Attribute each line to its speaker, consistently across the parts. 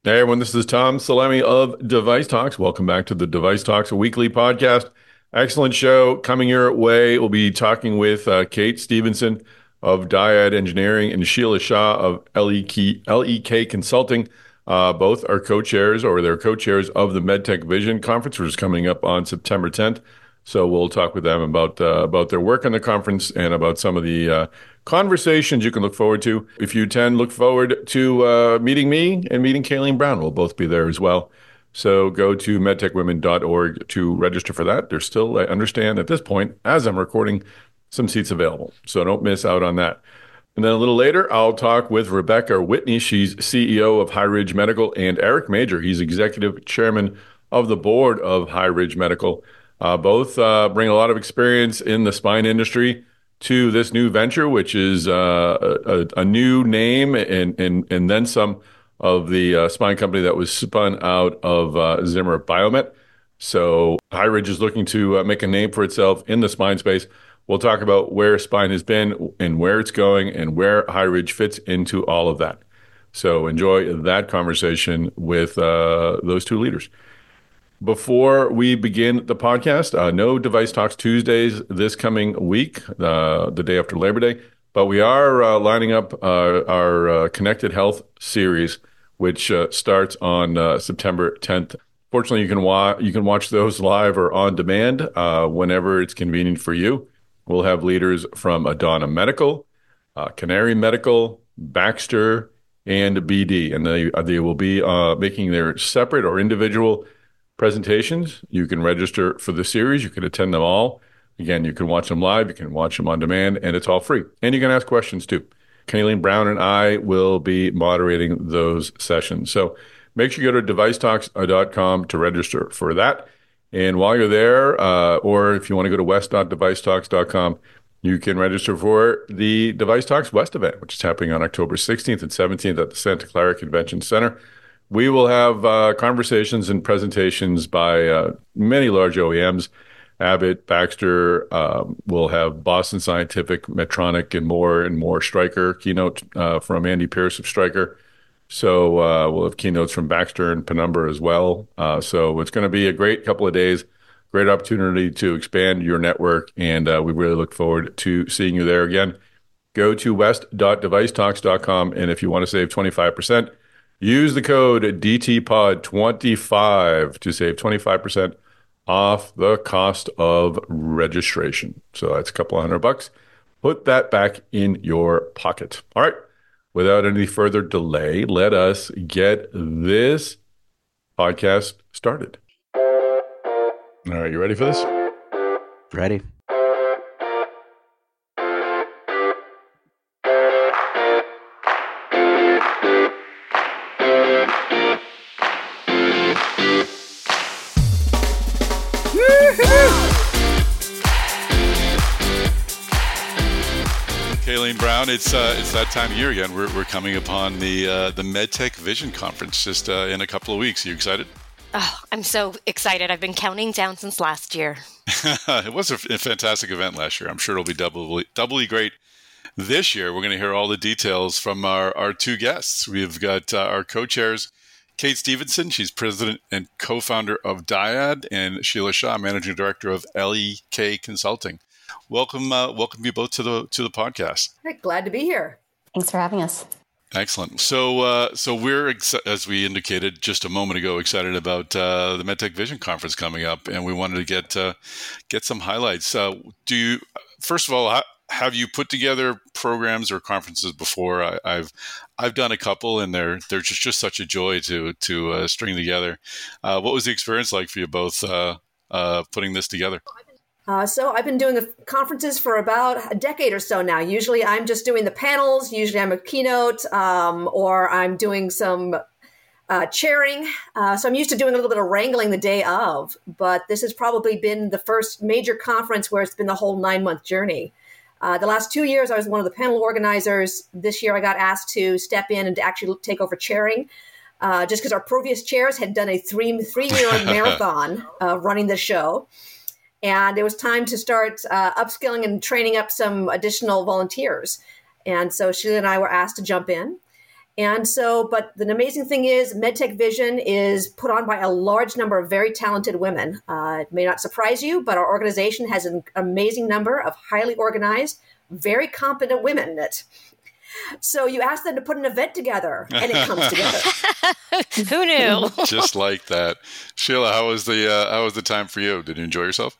Speaker 1: Hey everyone, this is Tom Salemi of Device Talks. Welcome back to the Device Talks weekly podcast. Excellent show coming your way. We'll be talking with Kate Stevenson of Dyad Engineering and Sheila Shah of LEK Consulting. Both are co-chairs, or they're co-chairs of the MedTech Vision Conference, which is coming up on September 10th. So we'll talk with them about their work on the conference and about some of the conversations you can look forward to. If you attend, look forward to meeting me and meeting Kayleen Brown. We'll both be there as well. So go to medtechwomen.org to register for that. There's still, I understand at this point, as I'm recording, some seats available. So don't miss out on that. And then a little later, I'll talk with Rebecca Whitney. She's CEO of High Ridge Medical, and Eric Major. He's executive chairman of the board of High Ridge Medical. Both bring a lot of experience in the spine industry to this new venture, which is a new name and then some of the spine company that was spun out of Zimmer Biomet. So High Ridge is looking to make a name for itself in the spine space. We'll talk about where spine has been and where it's going and where High Ridge fits into all of that. So enjoy that conversation with those two leaders. Before we begin the podcast, no Device Talks Tuesdays this coming week, the day after Labor Day, but we are lining up our Connected Health series, which starts on September 10th. Fortunately, you can watch those live or on demand whenever it's convenient for you. We'll have leaders from Adana Medical, Canary Medical, Baxter, and BD, and they will be making their separate or individual presentations. You can register for the series. You can attend them all. Again, you can watch them live. You can watch them on demand, and it's all free. And you can ask questions too. Kayleen Brown and I will be moderating those sessions. So make sure you go to devicetalks.com to register for that. And while you're there, or if you want to go to west.devicetalks.com, you can register for the Device Talks West event, which is happening on October 16th and 17th at the Santa Clara Convention Center. We will have conversations and presentations by many large OEMs, Abbott, Baxter. We'll have Boston Scientific, Medtronic, and more Stryker keynote from Andy Pierce of Stryker. So we'll have keynotes from Baxter and Penumbra as well. So it's going to be a great couple of days, great opportunity to expand your network, and we really look forward to seeing you there again. Go to west.devicetalks.com, and if you want to save 25%, use the code DTPOD25 to save 25% off the cost of registration. So that's a couple of $100. Put that back in your pocket. All right. Without any further delay, let us get this podcast started. All right. You ready for this?
Speaker 2: Ready.
Speaker 3: Kayleen Brown, it's that time of year again. We're coming upon the MedTech Vision Conference just in a couple of weeks. Are you excited?
Speaker 4: Oh, I'm so excited. I've been counting down since last year.
Speaker 3: It was a fantastic event last year. I'm sure it'll be doubly great this year. We're going to hear all the details from our two guests. We've got our co-chairs, Kate Stevenson. She's president and co-founder of Dyad, and Sheila Shah, managing director of LEK Consulting. Welcome you both to the podcast.
Speaker 5: Right, glad to be here.
Speaker 6: Thanks for having us.
Speaker 3: Excellent. So we're, as we indicated just a moment ago, excited about the MedTech Vision Conference coming up, and we wanted to get some highlights. First of all, have you put together programs or conferences before? I've done a couple, and they're just such a joy to string together. What was the experience like for you both putting this together?
Speaker 5: So I've been doing the conferences for about a decade or so now. Usually I'm just doing the panels. Usually I'm a keynote or I'm doing some chairing. So I'm used to doing a little bit of wrangling the day of, but this has probably been the first major conference where it's been the whole 9-month journey. The last 2 years, I was one of the panel organizers. This year I got asked to step in and to actually take over chairing. Just because our previous chairs had done a three-year marathon running the show. And it was time to start upskilling and training up some additional volunteers. And so Sheila and I were asked to jump in. And so, but the amazing thing is MedTech Vision is put on by a large number of very talented women. It may not surprise you, but our organization has an amazing number of highly organized, very competent women in it. So you ask them to put an event together, and it comes together.
Speaker 4: Who knew?
Speaker 3: Just like that. Sheila, how was the time for you? Did you enjoy yourself?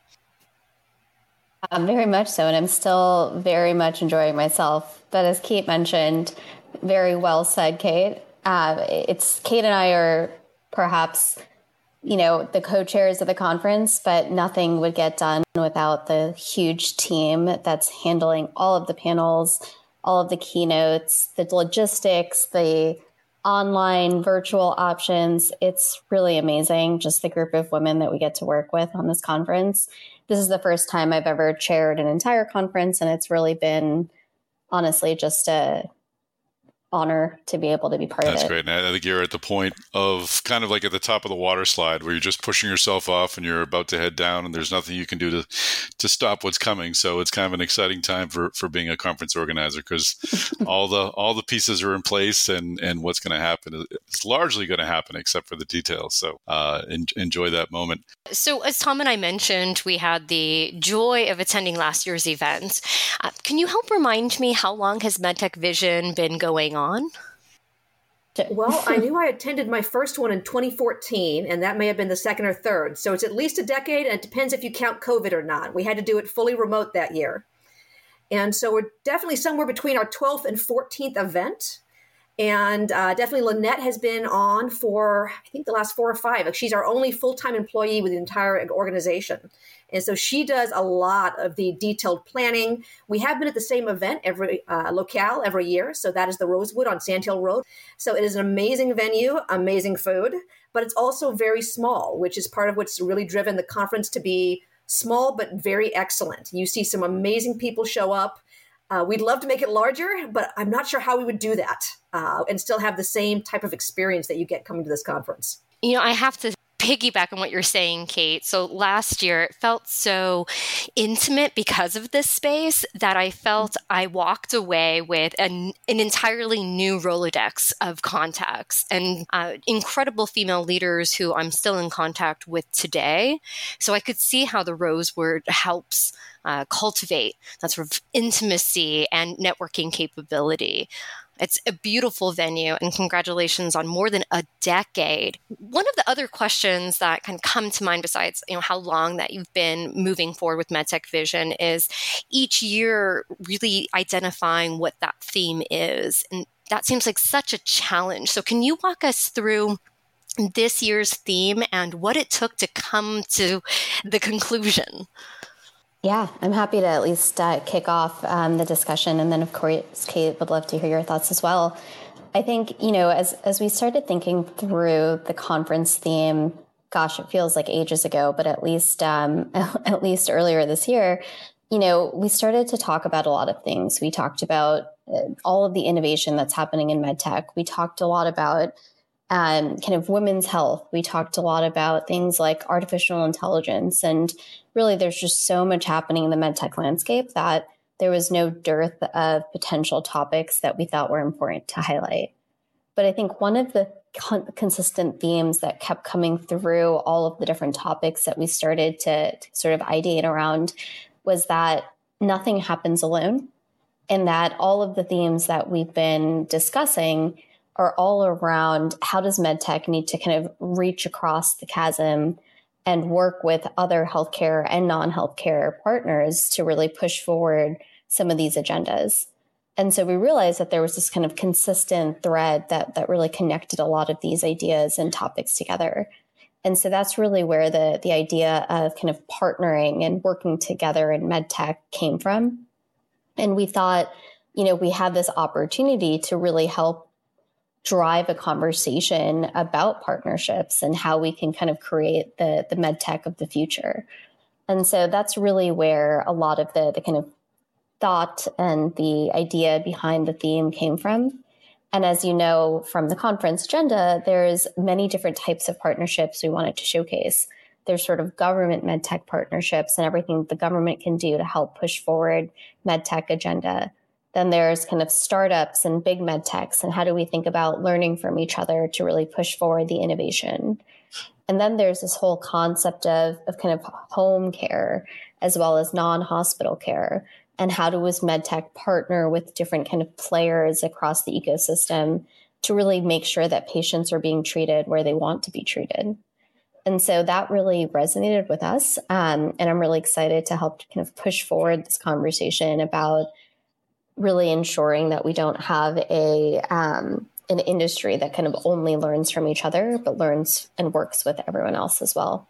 Speaker 2: Very much so, and I'm still very much enjoying myself. But as Kate mentioned, very well said, Kate. It's Kate and I are perhaps, the co-chairs of the conference, but nothing would get done without the huge team that's handling all of the panels, all of the keynotes, the logistics, the online virtual options. It's really amazing, just the group of women that we get to work with on this conference. This is the first time I've ever chaired an entire conference, and it's really been, honestly, just a honor to be able to be part of it.
Speaker 3: That's great. And I think you're at the point of kind of like at the top of the water slide where you're just pushing yourself off and you're about to head down and there's nothing you can do to stop what's coming. So it's kind of an exciting time for being a conference organizer because all the pieces are in place and what's going to happen is largely going to happen except for the details. So enjoy that moment.
Speaker 4: So as Tom and I mentioned, we had the joy of attending last year's event. Can you help remind me how long has MedTech Vision been going on?
Speaker 5: Well, I knew I attended my first one in 2014, and that may have been the second or third. So it's at least a decade, and it depends if you count COVID or not. We had to do it fully remote that year. And so we're definitely somewhere between our 12th and 14th event. And definitely Lynette has been on for, I think, the last 4 or 5. She's our only full-time employee with the entire organization. And so she does a lot of the detailed planning. We have been at the same event every locale every year. So that is the Rosewood on Sandhill Road. So it is an amazing venue, amazing food, but it's also very small, which is part of what's really driven the conference to be small, but very excellent. You see some amazing people show up. We'd love to make it larger, but I'm not sure how we would do that and still have the same type of experience that you get coming to this conference.
Speaker 4: I have to piggyback on what you're saying, Kate. So last year it felt so intimate because of this space that I felt I walked away with an entirely new Rolodex of contacts and incredible female leaders who I'm still in contact with today. So I could see how the Rosewood helps cultivate that sort of intimacy and networking capability. It's a beautiful venue, and congratulations on more than a decade. One of the other questions that can come to mind besides, how long that you've been moving forward with MedTech Vision is each year really identifying what that theme is. And that seems like such a challenge. So can you walk us through this year's theme and what it took to come to the conclusion?
Speaker 2: Yeah, I'm happy to at least kick off the discussion. And then, of course, Kate would love to hear your thoughts as well. I think, as we started thinking through the conference theme, gosh, it feels like ages ago, but at least earlier this year, we started to talk about a lot of things. We talked about all of the innovation that's happening in medtech. We talked a lot about kind of women's health. We talked a lot about things like artificial intelligence. And really, there's just so much happening in the medtech landscape that there was no dearth of potential topics that we thought were important to highlight. But I think one of the consistent themes that kept coming through all of the different topics that we started to sort of ideate around was that nothing happens alone, and that all of the themes that we've been discussing are all around how does medtech need to kind of reach across the chasm and work with other healthcare and non-healthcare partners to really push forward some of these agendas. And so we realized that there was this kind of consistent thread that really connected a lot of these ideas and topics together. And so that's really where the idea of kind of partnering and working together in medtech came from. And we thought, we had this opportunity to really help drive a conversation about partnerships and how we can kind of create the medtech of the future. And so that's really where a lot of the kind of thought and the idea behind the theme came from. And as you know from the conference agenda, there's many different types of partnerships we wanted to showcase. There's sort of government medtech partnerships and everything the government can do to help push forward medtech agenda. Then there's kind of startups and big med techs, and how do we think about learning from each other to really push forward the innovation? And then there's this whole concept of kind of home care as well as non-hospital care. And how does MedTech partner with different kind of players across the ecosystem to really make sure that patients are being treated where they want to be treated? And so that really resonated with us. And I'm really excited to help kind of push forward this conversation about really ensuring that we don't have an industry that kind of only learns from each other, but learns and works with everyone else as well.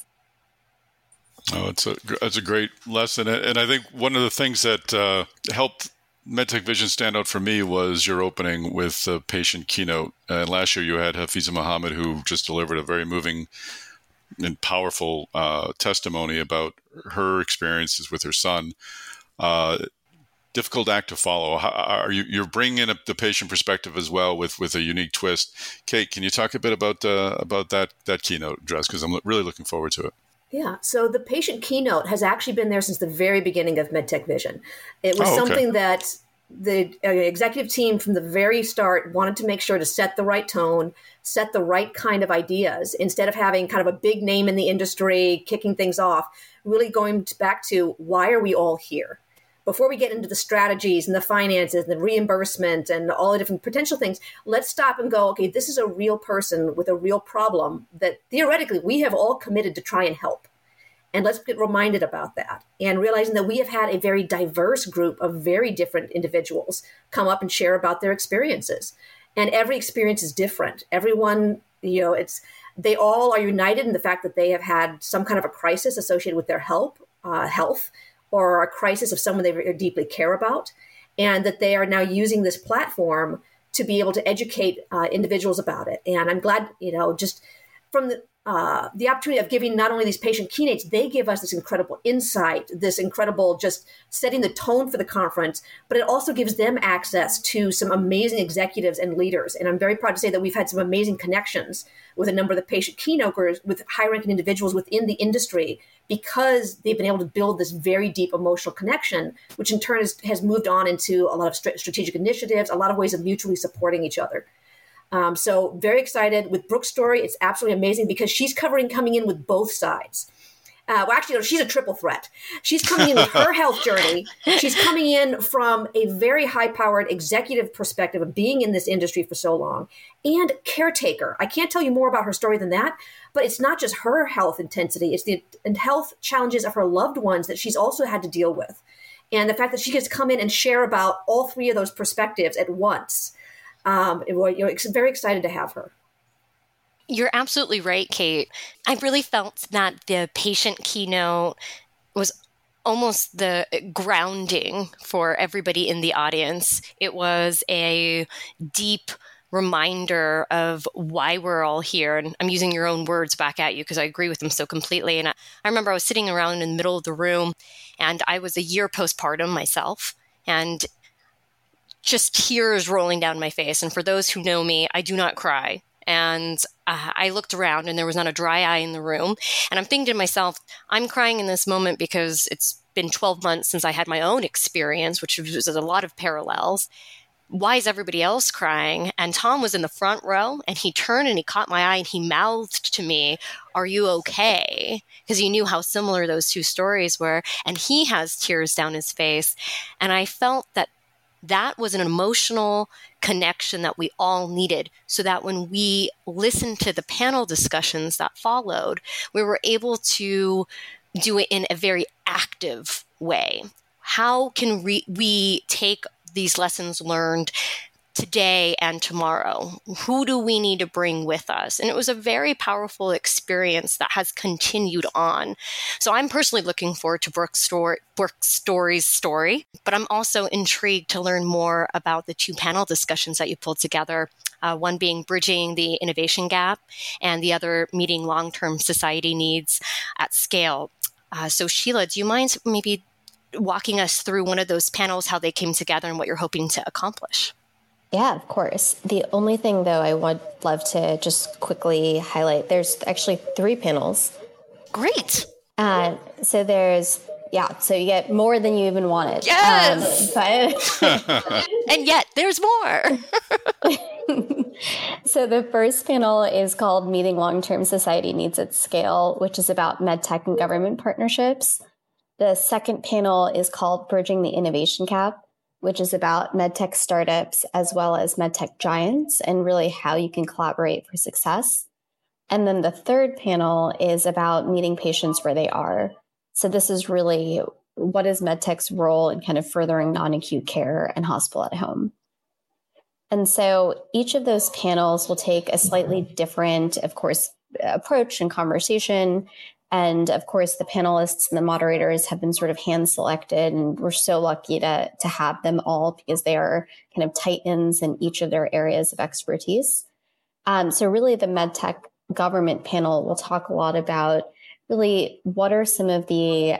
Speaker 3: Oh, it's a great lesson. And I think one of the things that helped MedTech Vision stand out for me was your opening with the patient keynote. And last year you had Hafiza Muhammad, who just delivered a very moving and powerful testimony about her experiences with her son. Difficult act to follow. You're bringing in the patient perspective as well with a unique twist. Kate, can you talk a bit about that keynote address? Because I'm really looking forward to it.
Speaker 5: Yeah, so the patient keynote has actually been there since the very beginning of MedTech Vision. It was something that the executive team from the very start wanted to make sure to set the right tone, set the right kind of ideas, instead of having kind of a big name in the industry, kicking things off, really going back to why are we all here? Before we get into the strategies and the finances and the reimbursement and all the different potential things, let's stop and go, okay, this is a real person with a real problem that theoretically we have all committed to try and help. And let's get reminded about that and realizing that we have had a very diverse group of very different individuals come up and share about their experiences. And every experience is different. Everyone, they all are united in the fact that they have had some kind of a crisis associated with their health, or a crisis of someone they deeply care about, and that they are now using this platform to be able to educate individuals about it. And I'm glad, just from the opportunity of giving not only these patient keynotes, they give us this incredible insight, this incredible just setting the tone for the conference, but it also gives them access to some amazing executives and leaders. And I'm very proud to say that we've had some amazing connections with a number of the patient keynoters, with high-ranking individuals within the industry, because they've been able to build this very deep emotional connection, which in turn has moved on into a lot of strategic initiatives, a lot of ways of mutually supporting each other. So very excited with Brooke's story. It's absolutely amazing because she's coming in with both sides. She's a triple threat. She's coming in with her health journey. She's coming in from a very high-powered executive perspective of being in this industry for so long, and caretaker. I can't tell you more about her story than that, but it's not just her health intensity. It's the health challenges of her loved ones that she's also had to deal with. And the fact that she gets to come in and share about all three of those perspectives at once. Very excited to have her.
Speaker 4: You're absolutely right, Kate. I really felt that the patient keynote was almost the grounding for everybody in the audience. It was a deep reminder of why we're all here. And I'm using your own words back at you because I agree with them so completely. And I remember I was sitting around in the middle of the room, and I was a year postpartum myself, and just tears rolling down my face. And for those who know me, I do not cry. And I looked around and there was not a dry eye in the room. And I'm thinking to myself, I'm crying in this moment because it's been 12 months since I had my own experience, which was a lot of parallels. Why is everybody else crying? And Tom was in the front row, and he turned and he caught my eye and he mouthed to me, "Are you okay?" Because he knew how similar those two stories were. And he has tears down his face. And I felt that was an emotional connection that we all needed, so that when we listened to the panel discussions that followed, we were able to do it in a very active way. How can we take these lessons learned today and tomorrow? Who do we need to bring with us? And it was a very powerful experience that has continued on. So I'm personally looking forward to Brooke's story's story, but I'm also intrigued to learn more about the two panel discussions that you pulled together, one being bridging the innovation gap and the other meeting long-term society needs at scale. So Sheila, do you mind maybe walking us through one of those panels, how they came together and what you're hoping to accomplish?
Speaker 2: Yeah, of course. The only thing, though, I would love to just quickly highlight, there's actually 3 panels.
Speaker 4: Great.
Speaker 2: So there's Yeah, so you get more than you even wanted.
Speaker 4: Yes! And yet there's more.
Speaker 2: So the first panel is called Meeting Long-Term Society Needs at Scale, which is about medtech and government partnerships. The second panel is called Bridging the Innovation Gap, which is about medtech startups as well as medtech giants and really how you can collaborate for success. And then the third panel is about meeting patients where they are. So this is really what is medtech's role in kind of furthering non-acute care and hospital at home. And so each of those panels will take a slightly different, of course, approach and conversation. And of course, the panelists and the moderators have been sort of hand selected, and we're so lucky to have them all because they are kind of titans in each of their areas of expertise. So really the MedTech government panel will talk a lot about really what are some of the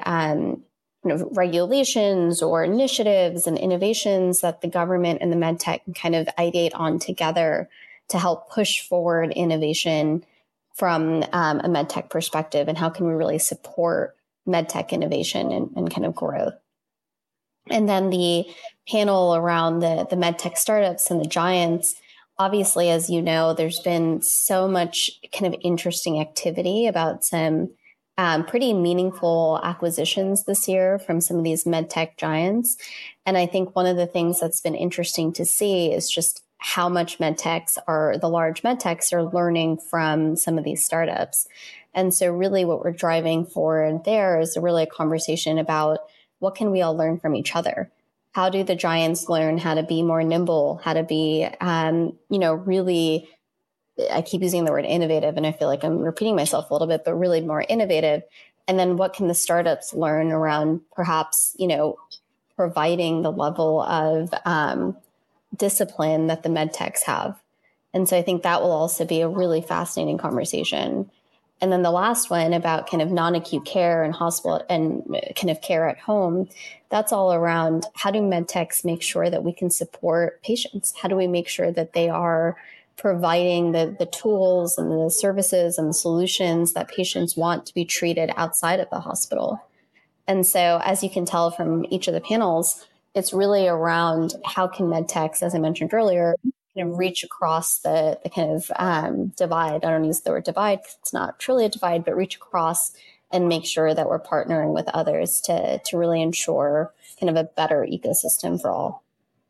Speaker 2: regulations or initiatives and innovations that the government and the medtech can kind of ideate on together to help push forward innovation from a medtech perspective, and how can we really support medtech innovation and kind of growth. And then the panel around the medtech startups and the giants, obviously, as you know, there's been so much kind of interesting activity about some pretty meaningful acquisitions this year from some of these medtech giants. And I think one of the things that's been interesting to see is just how much the large medtechs are learning from some of these startups. And so really what we're driving forward there is really a conversation about what can we all learn from each other? How do the giants learn how to be more nimble, how to be, really, I keep using the word innovative, and I feel like I'm repeating myself a little bit, but really more innovative. And then what can the startups learn around perhaps, providing the level of discipline that the med techs have. And so I think that will also be a really fascinating conversation. And then the last one about kind of non-acute care and hospital and kind of care at home, that's all around how do med techs make sure that we can support patients? How do we make sure that they are providing the tools and the services and the solutions that patients want to be treated outside of the hospital? And so as you can tell from each of the panels, it's really around how can med techs, as I mentioned earlier, kind of reach across the kind of divide. I don't use the word divide because it's not truly a divide, but reach across and make sure that we're partnering with others to really ensure kind of a better ecosystem for all.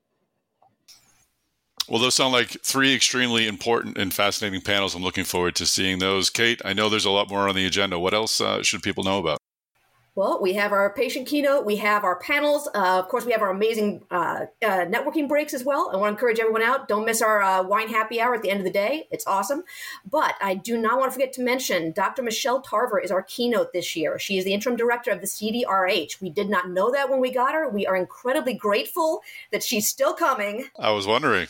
Speaker 3: Well, those sound like three extremely important and fascinating panels. I'm looking forward to seeing those. Kate, I know there's a lot more on the agenda. What else should people know about?
Speaker 5: Well, we have our patient keynote, we have our panels. Of course, we have our amazing networking breaks as well. I want to encourage everyone out. Don't miss our wine happy hour at the end of the day. It's awesome. But I do not want to forget to mention Dr. Michelle Tarver is our keynote this year. She is the interim director of the CDRH. We did not know that when we got her. We are incredibly grateful that she's still coming.
Speaker 3: I was wondering.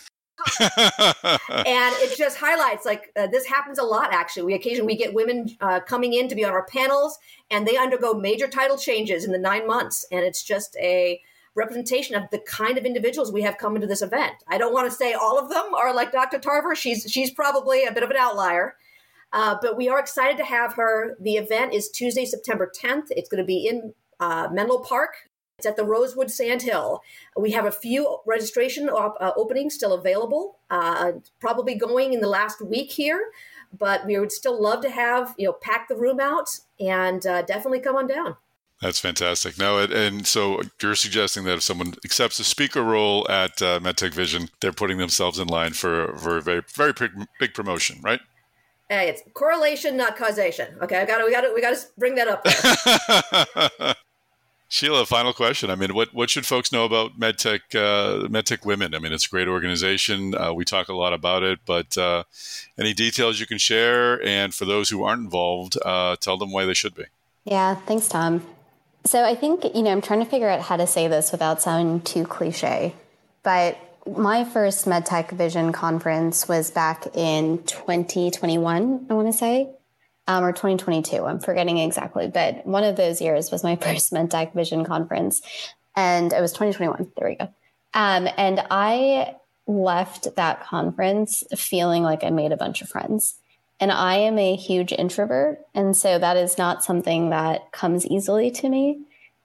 Speaker 5: And it just highlights this happens a lot. Actually, we occasionally get women coming in to be on our panels, and they undergo major title changes in the 9 months, and it's just a representation of the kind of individuals we have come into this event. I don't want to say all of them are like Dr. Tarver. She's probably a bit of an outlier, but we are excited to have her. The event is Tuesday, September 10th. It's going to be in Menlo Park. It's at the Rosewood Sand Hill. We have a few registration openings still available, probably going in the last week here, but we would still love to have, pack the room out and definitely come on down.
Speaker 3: That's fantastic. No, and so you're suggesting that if someone accepts a speaker role at MedTech Vision, they're putting themselves in line for a very, very big promotion, right?
Speaker 5: Hey, it's correlation, not causation. Okay, we got to bring that up there.
Speaker 3: Sheila, final question. I mean, what should folks know about MedTech Women? I mean, it's a great organization. We talk a lot about it, but any details you can share? And for those who aren't involved, tell them why they should be.
Speaker 2: Yeah, thanks, Tom. So I think, I'm trying to figure out how to say this without sounding too cliche, but my first MedTech Vision conference was back in 2021, I want to say. Or 2022, I'm forgetting exactly, but one of those years was my first MedTech Vision conference, and it was 2021. There we go. And I left that conference feeling like I made a bunch of friends. And I am a huge introvert, and so that is not something that comes easily to me.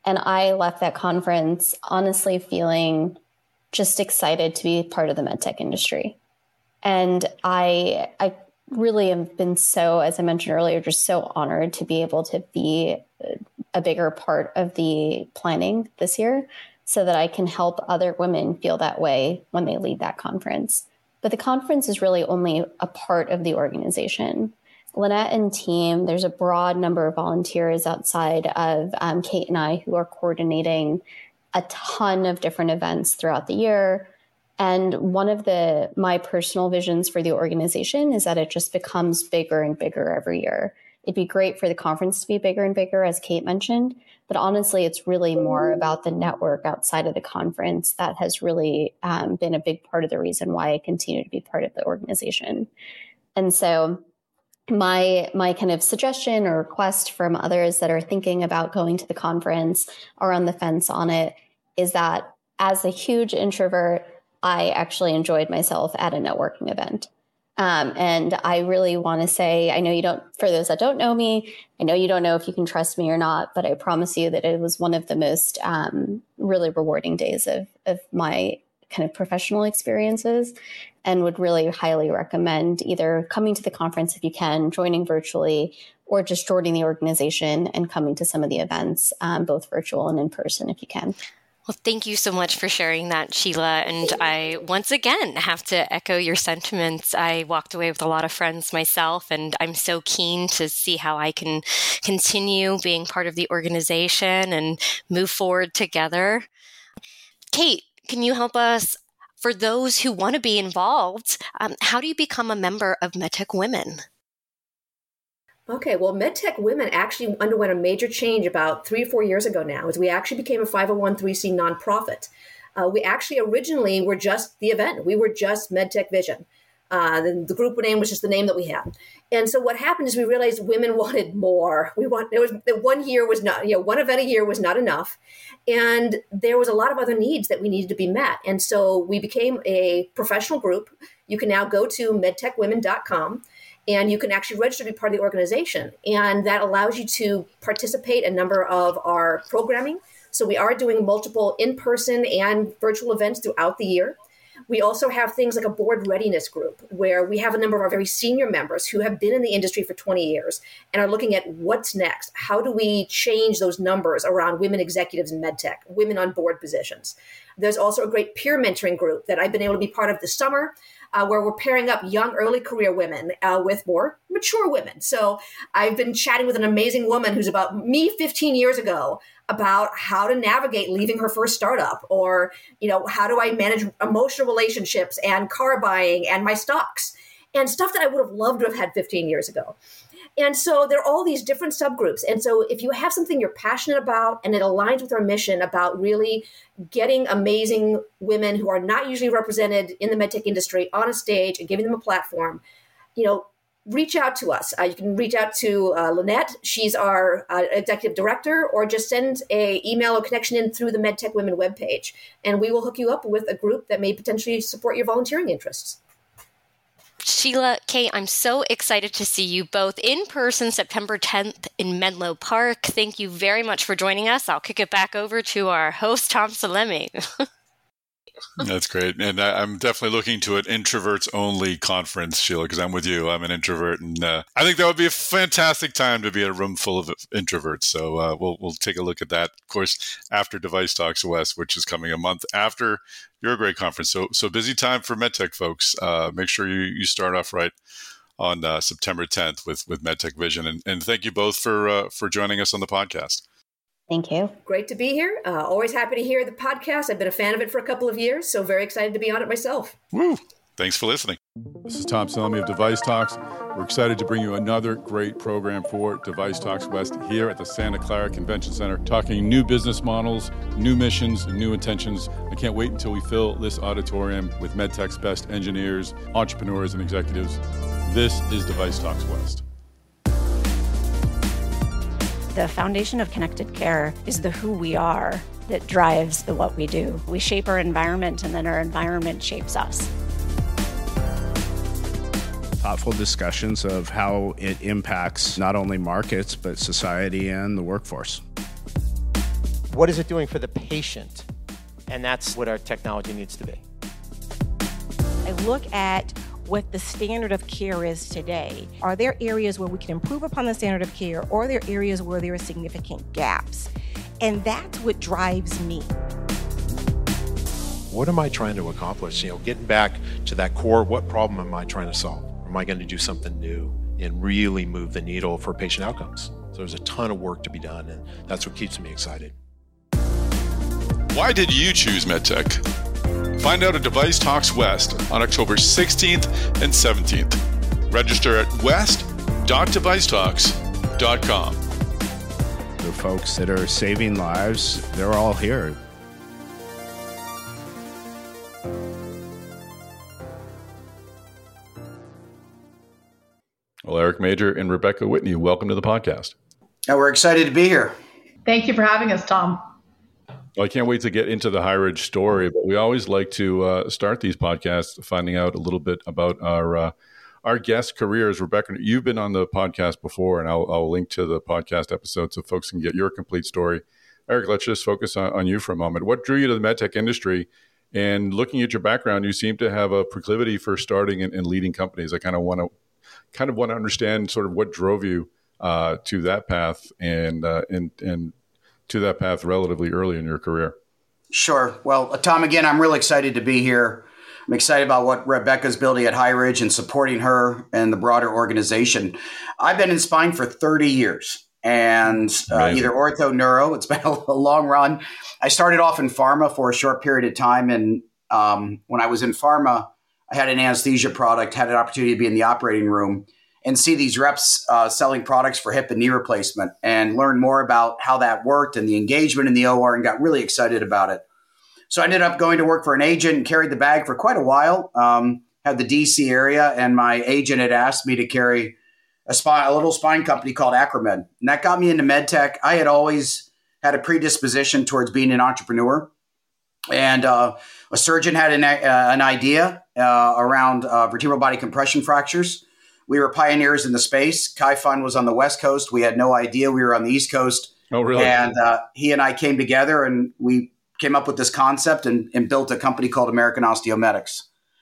Speaker 2: And I left that conference honestly feeling just excited to be part of the medtech industry. And I really have been so, as I mentioned earlier, just so honored to be able to be a bigger part of the planning this year so that I can help other women feel that way when they lead that conference. But the conference is really only a part of the organization. Lynette and team, there's a broad number of volunteers outside of Kate and I who are coordinating a ton of different events throughout the year. And one of my personal visions for the organization is that it just becomes bigger and bigger every year. It'd be great for the conference to be bigger and bigger, as Kate mentioned, but honestly, it's really more about the network outside of the conference that has really been a big part of the reason why I continue to be part of the organization. And so my kind of suggestion or request from others that are thinking about going to the conference or on the fence on it is that as a huge introvert, I actually enjoyed myself at a networking event. And I really want to say, I know you don't, for those that don't know me, I know you don't know if you can trust me or not, but I promise you that it was one of the most really rewarding days of my kind of professional experiences, and would really highly recommend either coming to the conference if you can, joining virtually, or just joining the organization and coming to some of the events, both virtual and in person if you can.
Speaker 4: Well, thank you so much for sharing that, Sheila. And I, once again, have to echo your sentiments. I walked away with a lot of friends myself, and I'm so keen to see how I can continue being part of the organization and move forward together. Kate, can you help us, for those who want to be involved, how do you become a member of MedTech Women?
Speaker 5: Okay, well, MedTech Women actually underwent a major change about 3 or 4 years ago now, as we actually became a 501(c) nonprofit. We actually originally were just the event. We were just MedTech Vision. The group name was just the name that we had. And so what happened is we realized women wanted more. One year was not, one event a year was not enough. And there was a lot of other needs that we needed to be met. And so we became a professional group. You can now go to medtechwomen.com. And you can actually register to be part of the organization. And that allows you to participate in a number of our programming. So we are doing multiple in-person and virtual events throughout the year. We also have things like a board readiness group where we have a number of our very senior members who have been in the industry for 20 years and are looking at what's next. How do we change those numbers around women executives in medtech, women on board positions? There's also a great peer mentoring group that I've been able to be part of this summer, where we're pairing up young early career women with more mature women. So I've been chatting with an amazing woman who's about me 15 years ago about how to navigate leaving her first startup, or, how do I manage emotional relationships and car buying and my stocks and stuff that I would have loved to have had 15 years ago. And so there are all these different subgroups. And so if you have something you're passionate about and it aligns with our mission about really getting amazing women who are not usually represented in the medtech industry on a stage and giving them a platform, reach out to us. You can reach out to Lynette. She's our executive director, or just send an email or connection in through the MedTech Women webpage. And we will hook you up with a group that may potentially support your volunteering interests.
Speaker 4: Sheila, Kate, I'm so excited to see you both in person September 10th in Menlo Park. Thank you very much for joining us. I'll kick it back over to our host, Tom Salemi.
Speaker 3: That's great. And I'm definitely looking to an introverts only conference, Sheila, because I'm with you. I'm an introvert. And I think that would be a fantastic time to be in a room full of introverts. So we'll take a look at that, of course, after Device Talks West, which is coming a month after your great conference. So busy time for MedTech folks. Make sure you start off right on September 10th with MedTech Vision. And thank you both for joining us on the podcast.
Speaker 2: Thank you.
Speaker 5: Great to be here. Always happy to hear the podcast. I've been a fan of it for a couple of years, so very excited to be on it myself.
Speaker 3: Woo! Thanks for listening.
Speaker 1: This is Tom Salemi of Device Talks. We're excited to bring you another great program for Device Talks West here at the Santa Clara Convention Center, talking new business models, new missions, and new intentions. I can't wait until we fill this auditorium with MedTech's best engineers, entrepreneurs, and executives. This is Device Talks West.
Speaker 6: The foundation of connected care is the who we are that drives the what we do. We shape our environment, and then our environment shapes us.
Speaker 7: Thoughtful discussions of how it impacts not only markets, but society and the workforce.
Speaker 8: what is it doing for the patient? And that's what our technology needs to be.
Speaker 9: I look at what the standard of care is today. Are there areas where we can improve upon the standard of care, or are there areas where there are significant gaps? And that's what drives me.
Speaker 10: What am I trying to accomplish? Getting back to that core, what problem am I trying to solve? Am I going to do something new and really move the needle for patient outcomes? So there's a ton of work to be done, and that's what keeps me excited.
Speaker 3: Why did you choose MedTech? Find out at Device Talks West on October 16th and 17th. Register at west.devicetalks.com.
Speaker 7: The folks that are saving lives, they're all here.
Speaker 1: Well, Eric Major and Rebecca Whitney, welcome to the podcast.
Speaker 11: We're excited to be here.
Speaker 12: Thank you for having us, Tom.
Speaker 1: Well, I can't wait to get into the HighRidge story, but we always like to start these podcasts finding out a little bit about our guest careers. Rebecca, you've been on the podcast before, and I'll link to the podcast episode so folks can get your complete story. Eric, let's just focus on you for a moment. What drew you to the medtech industry? And looking at your background, you seem to have a proclivity for starting and leading companies. I kind of want to understand sort of what drove you to that path and to that path relatively early in your career.
Speaker 11: Sure. Well, Tom, again, I'm really excited to be here. I'm excited about what Rebecca's building at HighRidge and supporting her and the broader organization. I've been in spine for 30 years and either ortho, neuro. It's been a long run. I started off in pharma for a short period of time. And when I was in pharma, I had an anesthesia product, had an opportunity to be in the operating room and see these reps selling products for hip and knee replacement and learn more about how that worked and the engagement in the OR and got really excited about it. So I ended up going to work for an agent and carried the bag for quite a while, had the DC area, and my agent had asked me to carry a little spine company called Acromed. And that got me into med tech. I had always had a predisposition towards being an entrepreneur. And a surgeon had an idea around vertebral body compression fractures. We were pioneers in the space. Kaifun was on the West Coast. We had no idea we were on the East Coast.
Speaker 1: Oh, really?
Speaker 11: And he and I came together and we came up with this concept and built a company called American Osteomedics.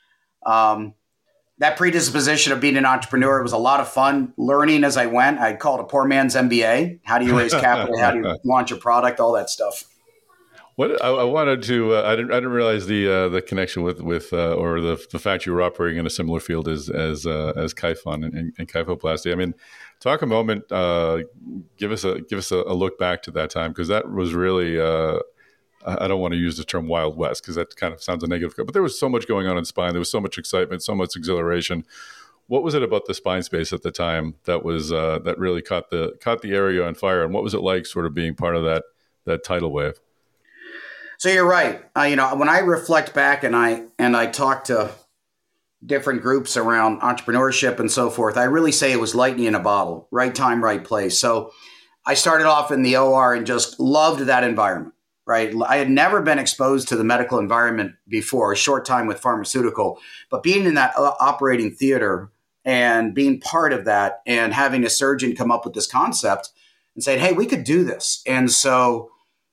Speaker 11: That predisposition of being an entrepreneur was a lot of fun learning as I went. I called it a poor man's MBA. How do you raise capital? How do you launch a product? All that stuff.
Speaker 1: What I wanted to I didn't realize the connection with or the fact you were operating in a similar field as Kaifun and kyphoplasty. I mean, talk a moment. Give us a look back to that time, because that was really I don't want to use the term Wild West because that kind of sounds a negative, but there was so much going on in spine. There was so much excitement, so much exhilaration. What was it about the spine space at the time that was that really caught the area on fire? And what was it like, sort of being part of that tidal wave?
Speaker 11: So you're right. When I reflect back and I talk to different groups around entrepreneurship and so forth, I really say it was lightning in a bottle, right time, right place. So I started off in the OR and just loved that environment, right? I had never been exposed to the medical environment before, a short time with pharmaceutical, but being in that operating theater and being part of that and having a surgeon come up with this concept and say, hey, we could do this. And so,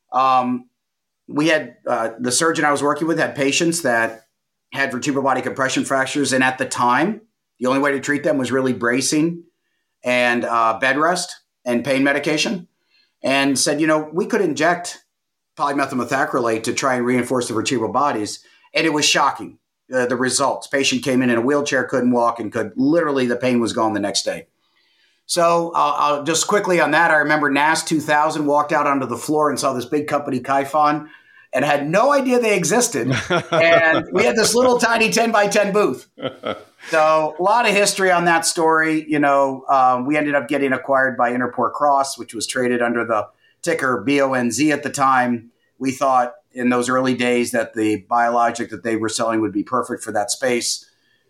Speaker 11: we had the surgeon I was working with had patients that had vertebral body compression fractures. And at the time, the only way to treat them was really bracing and bed rest and pain medication. And said, we could inject polymethyl methacrylate to try and reinforce the vertebral bodies. And it was shocking, the results. Patient came in a wheelchair, couldn't walk, and the pain was gone the next day. So I'll just quickly on that, I remember NAS 2000 walked out onto the floor and saw this big company, Kaifun, and had no idea they existed. And we had this little tiny 10 by 10 booth. So a lot of history on that story. We ended up getting acquired by Interport Cross, which was traded under the ticker BONZ at the time. We thought in those early days that the biologic that they were selling would be perfect for that space.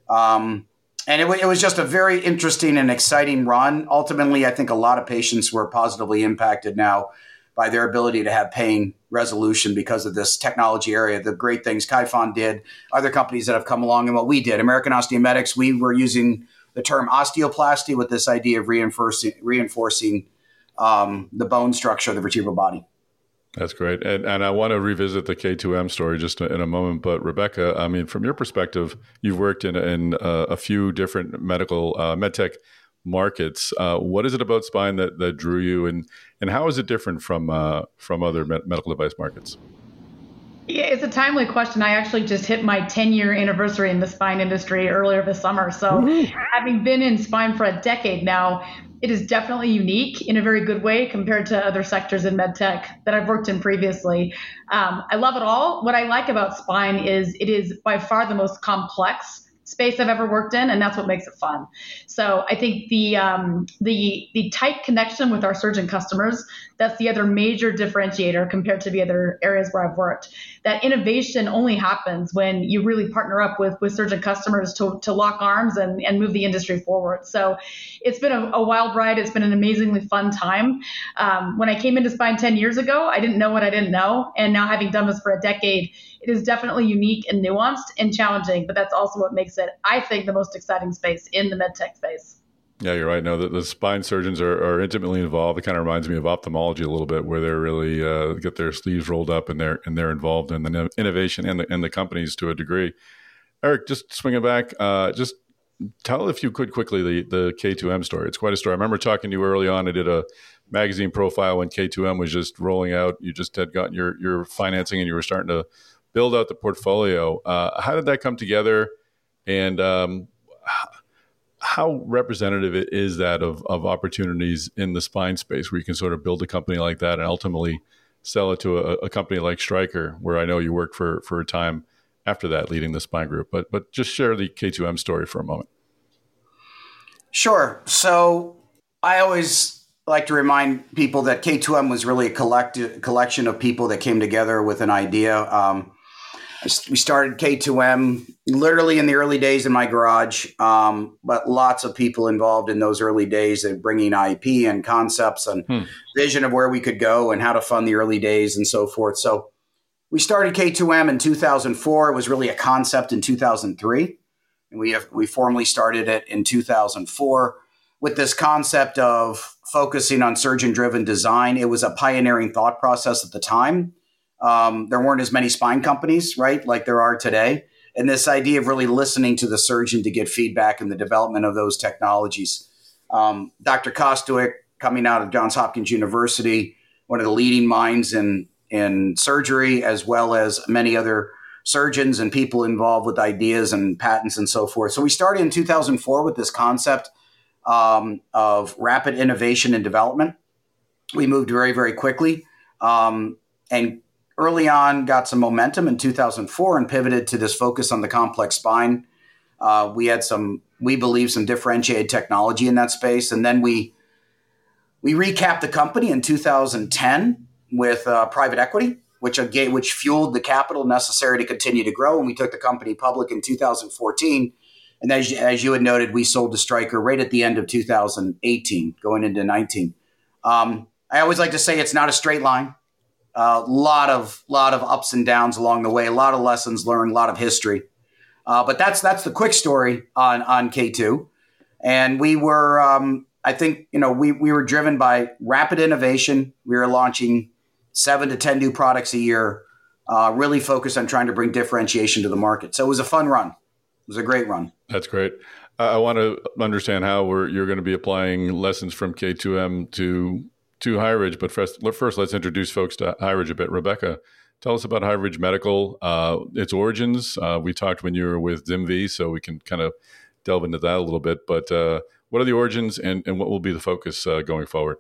Speaker 11: And it was just a very interesting and exciting run. Ultimately, I think a lot of patients were positively impacted now by their ability to have pain resolution because of this technology area, the great things Kaifun did, other companies that have come along, and what we did. American Osteomedics, we were using the term osteoplasty with this idea of reinforcing the bone structure of the vertebral body.
Speaker 1: That's great. And I want to revisit the K2M story just in a moment. But Rebecca, I mean, from your perspective, you've worked in a few different medical medtech markets. What is it about spine that drew you, and how is it different from other medical device markets?
Speaker 12: Yeah, it's a timely question. I actually just hit my 10-year anniversary in the spine industry earlier this summer. So having been in spine for a decade now, it is definitely unique in a very good way compared to other sectors in medtech that I've worked in previously. I love it all. What I like about spine is it is by far the most complex space I've ever worked in, and that's what makes it fun. So I think the tight connection with our surgeon customers, that's the other major differentiator compared to the other areas where I've worked. That innovation only happens when you really partner up with surgeon customers to lock arms and move the industry forward. So it's been a wild ride. It's been an amazingly fun time. When I came into spine 10 years ago, I didn't know what I didn't know. And now having done this for a decade, it is definitely unique and nuanced and challenging, but that's also what makes it, I think, the most exciting space in the medtech space. Yeah,
Speaker 1: you're right. No, the spine surgeons are intimately involved. It kind of reminds me of ophthalmology a little bit, where they're really get their sleeves rolled up and they're involved in the innovation and the companies to a degree. Eric, just swinging back, just tell, if you could quickly, the K2M story. It's quite a story. I remember talking to you early on. I did a magazine profile when K2M was just rolling out. You just had gotten your financing and you were starting to build out the portfolio. How did that come together? And how representative is that of opportunities in the spine space where you can sort of build a company like that and ultimately sell it to a company like Stryker, where I know you worked for a time after that leading the spine group. But just share the K2M story for a moment.
Speaker 11: Sure. So I always like to remind people that K2M was really a collection of people that came together with an idea. We started K2M literally in the early days in my garage, but lots of people involved in those early days and bringing IP and concepts and vision of where we could go and how to fund the early days and so forth. So we started K2M in 2004. It was really a concept in 2003. And we formally started it in 2004 with this concept of focusing on surgeon-driven design. It was a pioneering thought process at the time. There weren't as many spine companies, right, like there are today. And this idea of really listening to the surgeon to get feedback in the development of those technologies. Dr. Kostwick, coming out of Johns Hopkins University, one of the leading minds in surgery, as well as many other surgeons and people involved with ideas and patents and so forth. So we started in 2004 with this concept of rapid innovation and development. We moved very, very quickly. And early on, got some momentum in 2004 and pivoted to this focus on the complex spine. We had we believe, some differentiated technology in that space. And then we recapped the company in 2010 with private equity, which fueled the capital necessary to continue to grow. And we took the company public in 2014. And as you had noted, we sold to Stryker right at the end of 2018, going into 19. I always like to say it's not a straight line. A lot of ups and downs along the way, a lot of lessons learned, a lot of history. But that's the quick story on K2. And we were, I think, we were driven by rapid innovation. We were launching 7 to 10 new products a year, really focused on trying to bring differentiation to the market. So it was a fun run. It was a great run.
Speaker 1: That's great. I want to understand how you're going to be applying lessons from K2M to Highridge, but first, let's introduce folks to Highridge a bit. Rebecca, tell us about Highridge Medical, its origins. We talked when you were with ZimVie, so we can kind of delve into that a little bit. But what are the origins and what will be the focus going forward?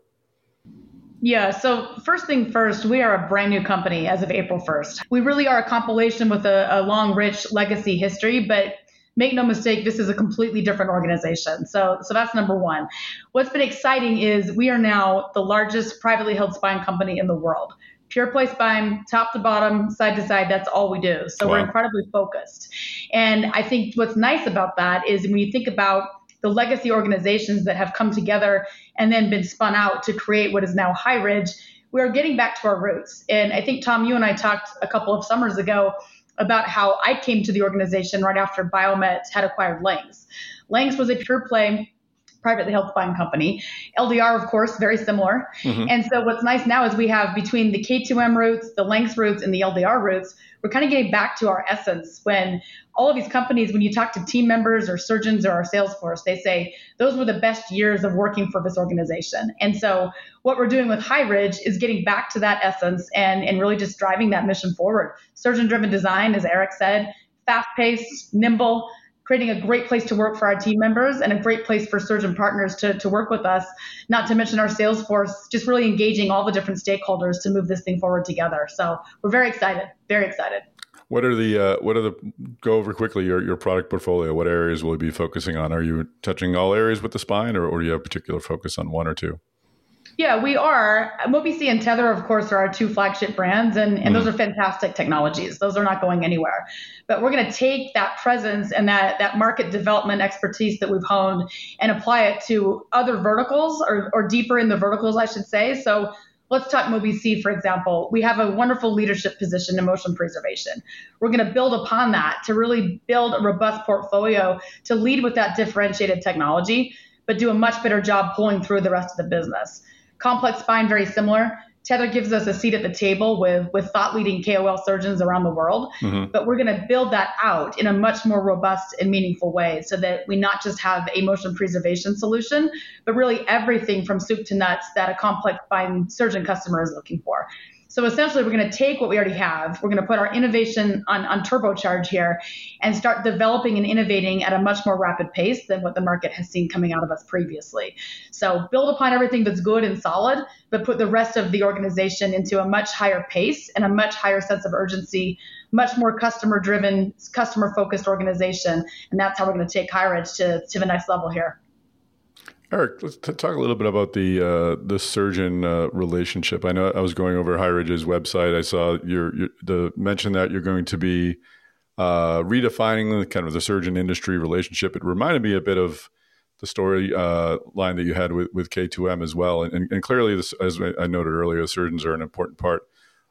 Speaker 12: Yeah, so first thing first, we are a brand new company as of April 1st. We really are a compilation with a long, rich legacy history, but make no mistake, this is a completely different organization. So that's number one. What's been exciting is we are now the largest privately held spine company in the world. Pure play spine, top to bottom, side to side, that's all we do. So We're incredibly focused. And I think what's nice about that is when you think about the legacy organizations that have come together and then been spun out to create what is now Highridge, we are getting back to our roots. And I think, Tom, you and I talked a couple of summers ago about how I came to the organization right after Biomet had acquired Langs. Langs was a pure play privately held spine company. LDR, of course, very similar. Mm-hmm. And so what's nice now is we have between the K2M roots, the length roots, and the LDR roots, we're kind of getting back to our essence when all of these companies, when you talk to team members or surgeons or our sales force, they say those were the best years of working for this organization. And so what we're doing with HighRidge is getting back to that essence and really just driving that mission forward. Surgeon-driven design, as Eric said, fast-paced, nimble, creating a great place to work for our team members and a great place for surgeon partners to work with us, not to mention our sales force, just really engaging all the different stakeholders to move this thing forward together. So we're very excited, very excited.
Speaker 1: What are go over quickly your product portfolio? What areas will you be focusing on? Are you touching all areas with the spine or do you have a particular focus on one or two?
Speaker 12: Yeah, we are. Mobi-C and Tether, of course, are our two flagship brands, and those are fantastic technologies. Those are not going anywhere. But we're going to take that presence and that market development expertise that we've honed and apply it to other verticals or deeper in the verticals, I should say. So let's talk Mobi-C, for example. We have a wonderful leadership position in motion preservation. We're going to build upon that to really build a robust portfolio to lead with that differentiated technology, but do a much better job pulling through the rest of the business. Complex spine, very similar. Tether gives us a seat at the table with thought-leading KOL surgeons around the world, but we're going to build that out in a much more robust and meaningful way so that we not just have a motion preservation solution, but really everything from soup to nuts that a complex spine surgeon customer is looking for. So essentially, we're going to take what we already have. We're going to put our innovation on turbocharge here and start developing and innovating at a much more rapid pace than what the market has seen coming out of us previously. So build upon everything that's good and solid, but put the rest of the organization into a much higher pace and a much higher sense of urgency, much more customer-driven, customer-focused organization. And that's how we're going to take HighRidge to the next level here.
Speaker 1: Eric, let's talk a little bit about the surgeon relationship. I know I was going over HighRidge's website. I saw the mention that you're going to be redefining the kind of the surgeon industry relationship. It reminded me a bit of the story line that you had with K2M as well. And clearly, this, as I noted earlier, surgeons are an important part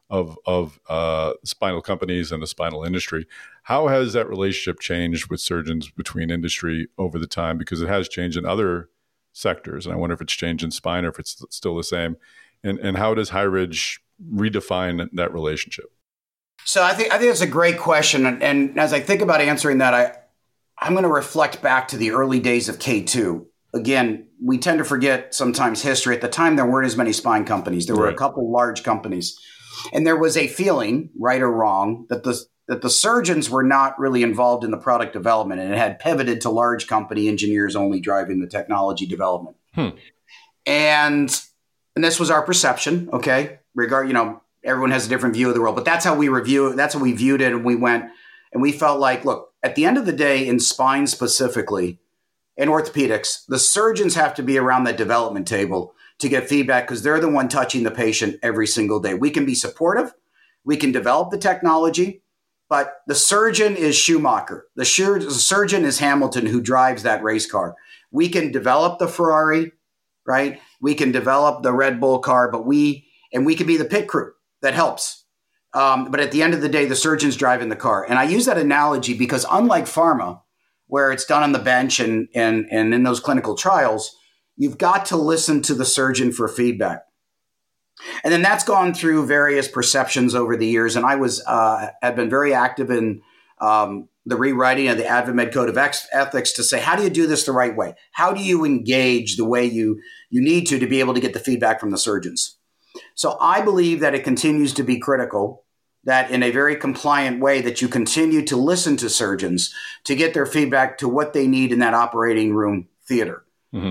Speaker 1: of spinal companies and the spinal industry. How has that relationship changed with surgeons between industry over the time? Because it has changed in other sectors, and I wonder if it's changed in spine or if it's still the same. And how does HighRidge redefine that relationship?
Speaker 11: So I think it's a great question, and as I think about answering that, I'm going to reflect back to the early days of K2. Again, we tend to forget sometimes history. At the time, there weren't as many spine companies. There were a couple large companies, and there was a feeling, right or wrong, that the surgeons were not really involved in the product development, and it had pivoted to large company engineers only driving the technology development. And this was our perception, okay? Everyone has a different view of the world, but that's how we viewed it, and we felt like, look, at the end of the day, in spine specifically, in orthopedics, the surgeons have to be around the development table to get feedback because they're the one touching the patient every single day. We can be supportive, we can develop the technology, but the surgeon is Schumacher. The surgeon is Hamilton, who drives that race car. We can develop the Ferrari, right? We can develop the Red Bull car, but we can be the pit crew that helps. But at the end of the day, the surgeon's driving the car. And I use that analogy because unlike pharma, where it's done on the bench and in those clinical trials, you've got to listen to the surgeon for feedback. And then that's gone through various perceptions over the years. And I have been very active in the rewriting of the AdvaMed Code of Ethics to say, how do you do this the right way? How do you engage the way you need to be able to get the feedback from the surgeons? So I believe that it continues to be critical that in a very compliant way that you continue to listen to surgeons to get their feedback to what they need in that operating room theater.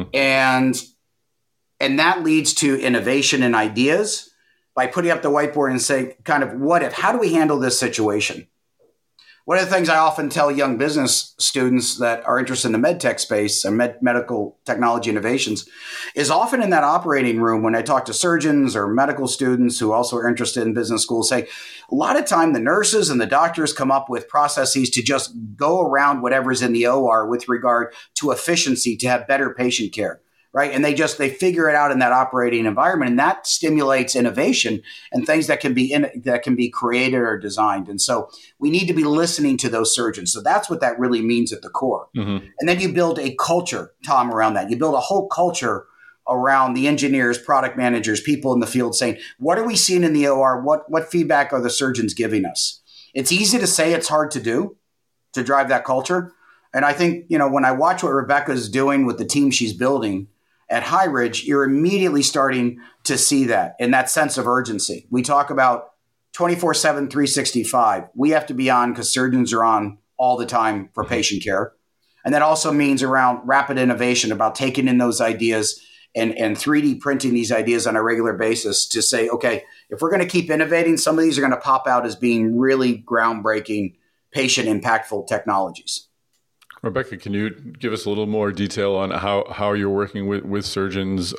Speaker 11: And that leads to innovation and ideas by putting up the whiteboard and saying, kind of, what if? How do we handle this situation? One of the things I often tell young business students that are interested in the medtech space and medical technology innovations is often in that operating room when I talk to surgeons or medical students who also are interested in business school, say a lot of time the nurses and the doctors come up with processes to just go around whatever's in the OR with regard to efficiency to have better patient care. right? And they figure it out in that operating environment, and that stimulates innovation and things that can be created or designed. And so we need to be listening to those surgeons. So that's what that really means at the core. Mm-hmm. And then you build a culture, Tom, around that. You build a whole culture around the engineers, product managers, people in the field saying, what are we seeing in the OR? What feedback are the surgeons giving us? It's easy to say, it's hard to do, to drive that culture. And I think, when I watch what Rebecca's doing with the team she's building at High Ridge, you're immediately starting to see that and that sense of urgency. We talk about 24/7, 365. We have to be on because surgeons are on all the time for patient care. And that also means around rapid innovation, about taking in those ideas and 3D printing these ideas on a regular basis to say, okay, if we're going to keep innovating, some of these are going to pop out as being really groundbreaking, patient impactful technologies.
Speaker 1: Rebecca, can you give us a little more detail on how you're working with surgeons?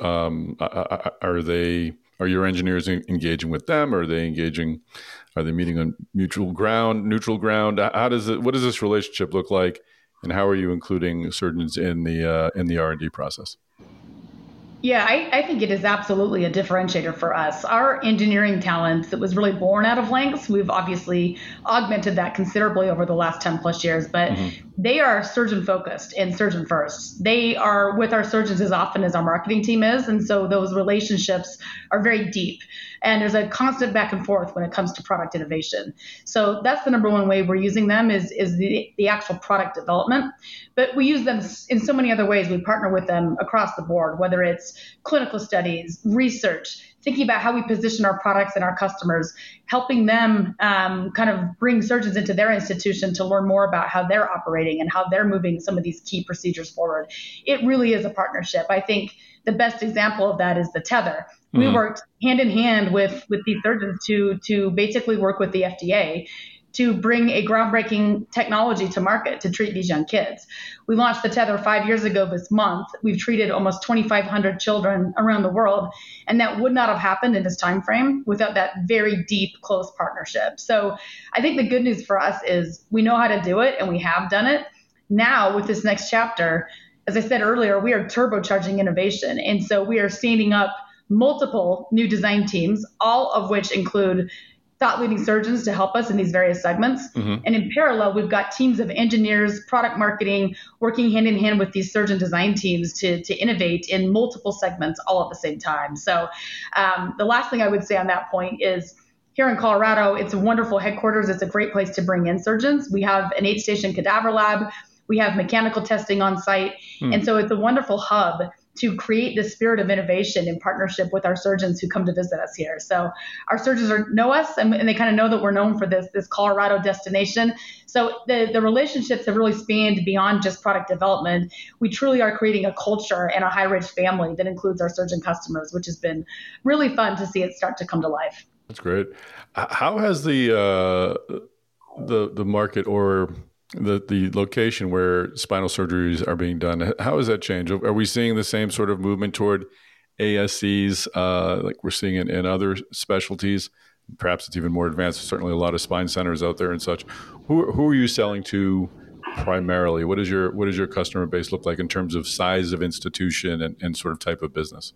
Speaker 1: Are your engineers engaging with them? Are they meeting on neutral ground? What does this relationship look like? And how are you including surgeons in the R&D process?
Speaker 12: Yeah, I think it is absolutely a differentiator for us. Our engineering talent that was really born out of Lynx, we've obviously augmented that considerably over the last 10 plus years, but they are surgeon focused and surgeon first. They are with our surgeons as often as our marketing team is. And so those relationships are very deep. And there's a constant back and forth when it comes to product innovation. So that's the number one way we're using them is the actual product development. But we use them in so many other ways. We partner with them across the board, whether it's clinical studies, research, thinking about how we position our products and our customers, helping them kind of bring surgeons into their institution to learn more about how they're operating and how they're moving some of these key procedures forward. It really is a partnership. I think the best example of that is the Tether. We worked hand in hand with these surgeons to basically work with the FDA to bring a groundbreaking technology to market to treat these young kids. We launched the Tether 5 years ago this month. We've treated almost 2,500 children around the world, and that would not have happened in this time frame without that very deep, close partnership. So I think the good news for us is we know how to do it, and we have done it. Now, with this next chapter, as I said earlier, we are turbocharging innovation, and so we are standing up multiple new design teams, all of which include thought-leading surgeons to help us in these various segments. And in parallel, we've got teams of engineers, product marketing, working hand in hand with these surgeon design teams to innovate in multiple segments all at the same time. So the last thing I would say on that point is here in Colorado, it's a wonderful headquarters. It's a great place to bring in surgeons. We have an 8-station cadaver lab. We have mechanical testing on site. And so it's a wonderful hub to create the spirit of innovation in partnership with our surgeons who come to visit us here. So our surgeons know us and they kind of know that we're known for this Colorado destination. So the relationships have really spanned beyond just product development. We truly are creating a culture and a High Ridge family that includes our surgeon customers, which has been really fun to see it start to come to life.
Speaker 1: That's great. How has the market or the location where spinal surgeries are being done, how has that changed? Are we seeing the same sort of movement toward ASCs like we're seeing in other specialties? Perhaps it's even more advanced. There's certainly a lot of spine centers out there and such. Who are you selling to primarily? What does your customer base look like in terms of size of institution and sort of type of business?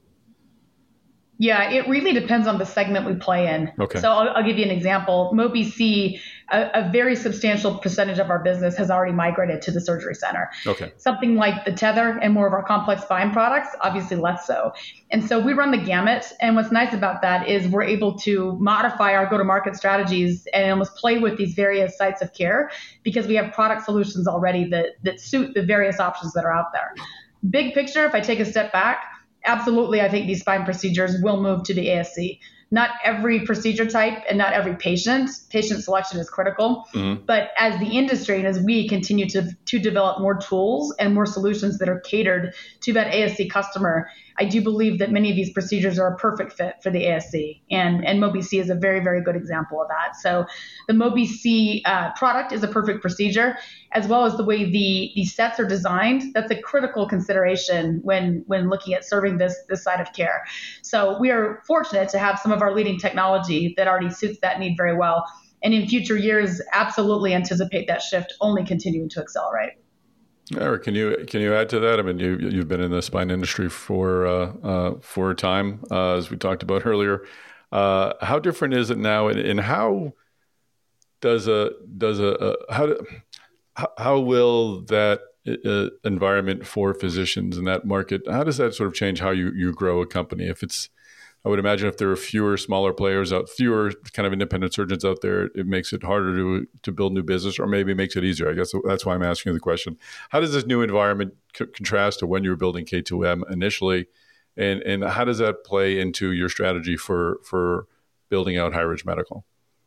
Speaker 12: Yeah, it really depends on the segment we play in.
Speaker 1: Okay.
Speaker 12: So I'll give you an example. Mobi-C, a very substantial percentage of our business has already migrated to the surgery center.
Speaker 1: Okay.
Speaker 12: Something like the Tether and more of our complex spine products, obviously less so. And so we run the gamut. And what's nice about that is we're able to modify our go-to-market strategies and almost play with these various sites of care because we have product solutions already that suit the various options that are out there. Big picture, if I take a step back, absolutely, I think these spine procedures will move to the ASC. Not every procedure type and not every patient selection is critical. But as the industry and as we continue to develop more tools and more solutions that are catered to that ASC customer, I do believe that many of these procedures are a perfect fit for the ASC. And Mobi-C is a very, very good example of that. So the Mobi-C product is a perfect procedure, as well as the way the sets are designed. That's a critical consideration when looking at serving this side of care. So we are fortunate to have some of our leading technology that already suits that need very well. And in future years, absolutely anticipate that shift only continuing to accelerate.
Speaker 1: Eric, can you add to that? I mean, you've been in the spine industry for a time, as we talked about earlier. How different is it now, and how how will that environment for physicians in that market, how does that sort of change how you grow a company? I would imagine if there are fewer smaller players fewer kind of independent surgeons out there, it makes it harder to build new business, or maybe makes it easier. I guess that's why I'm asking you the question. How does this new environment contrast to when you were building K2M initially, and how does that play into your strategy for building out High Ridge Medical?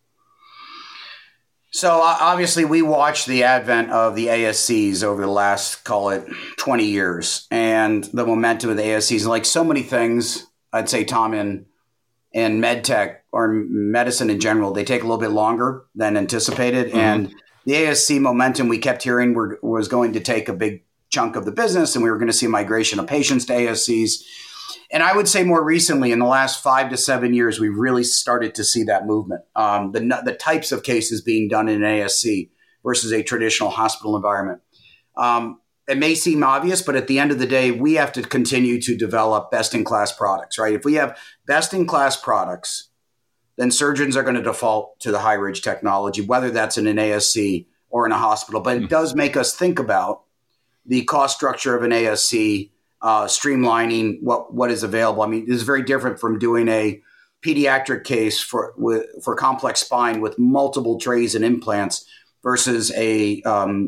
Speaker 11: So obviously we watched the advent of the ASCs over the last, call it 20 years, and the momentum of the ASCs. And like so many things, I'd say, Tom, in med tech or medicine in general, they take a little bit longer than anticipated. Mm-hmm. And the ASC momentum we kept hearing was going to take a big chunk of the business, and we were going to see a migration of patients to ASCs. And I would say more recently, in the last 5 to 7 years, we really started to see that movement. The types of cases being done in an ASC versus a traditional hospital environment. It may seem obvious, but at the end of the day, we have to continue to develop best-in-class products, right? If we have best-in-class products, then surgeons are going to default to the High Ridge technology, whether that's in an ASC or in a hospital. But it does make us think about the cost structure of an ASC, streamlining what is available. I mean, this is very different from doing a pediatric case for complex spine with multiple trays and implants versus a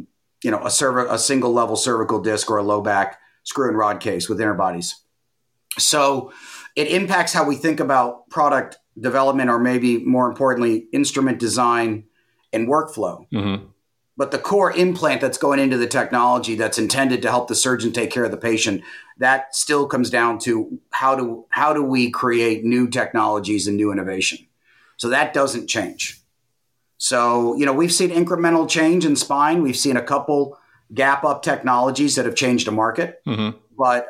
Speaker 11: single level cervical disc or a low back screw and rod case with interbodies. So it impacts how we think about product development, or maybe more importantly, instrument design and workflow. Mm-hmm. But the core implant that's going into the technology that's intended to help the surgeon take care of the patient, that still comes down to how do we create new technologies and new innovation. So that doesn't change. So, we've seen incremental change in spine. We've seen a couple gap up technologies that have changed the market. Mm-hmm. But,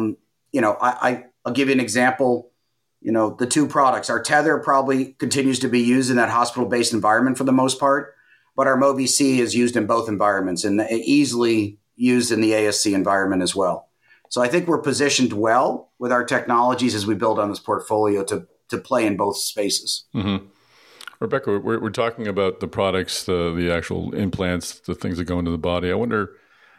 Speaker 11: I'll give you an example. The two products, our Tether probably continues to be used in that hospital-based environment for the most part. But our Mobi-C is used in both environments and easily used in the ASC environment as well. So I think we're positioned well with our technologies as we build on this portfolio to play in both spaces.
Speaker 1: Mm-hmm. Rebecca, we're talking about the products, the actual implants, the things that go into the body. I wonder,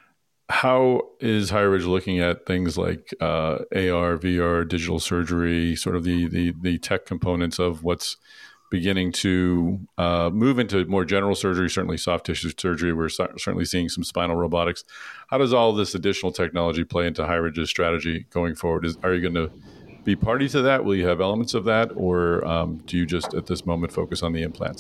Speaker 1: how is High Ridge looking at things like AR, VR, digital surgery, sort of the tech components of what's beginning to move into more general surgery, certainly soft tissue surgery. We're certainly seeing some spinal robotics. How does all this additional technology play into High Ridge's strategy going forward? Are you going to be party to that? Will you have elements of that? Or do you just at this moment focus on the implants?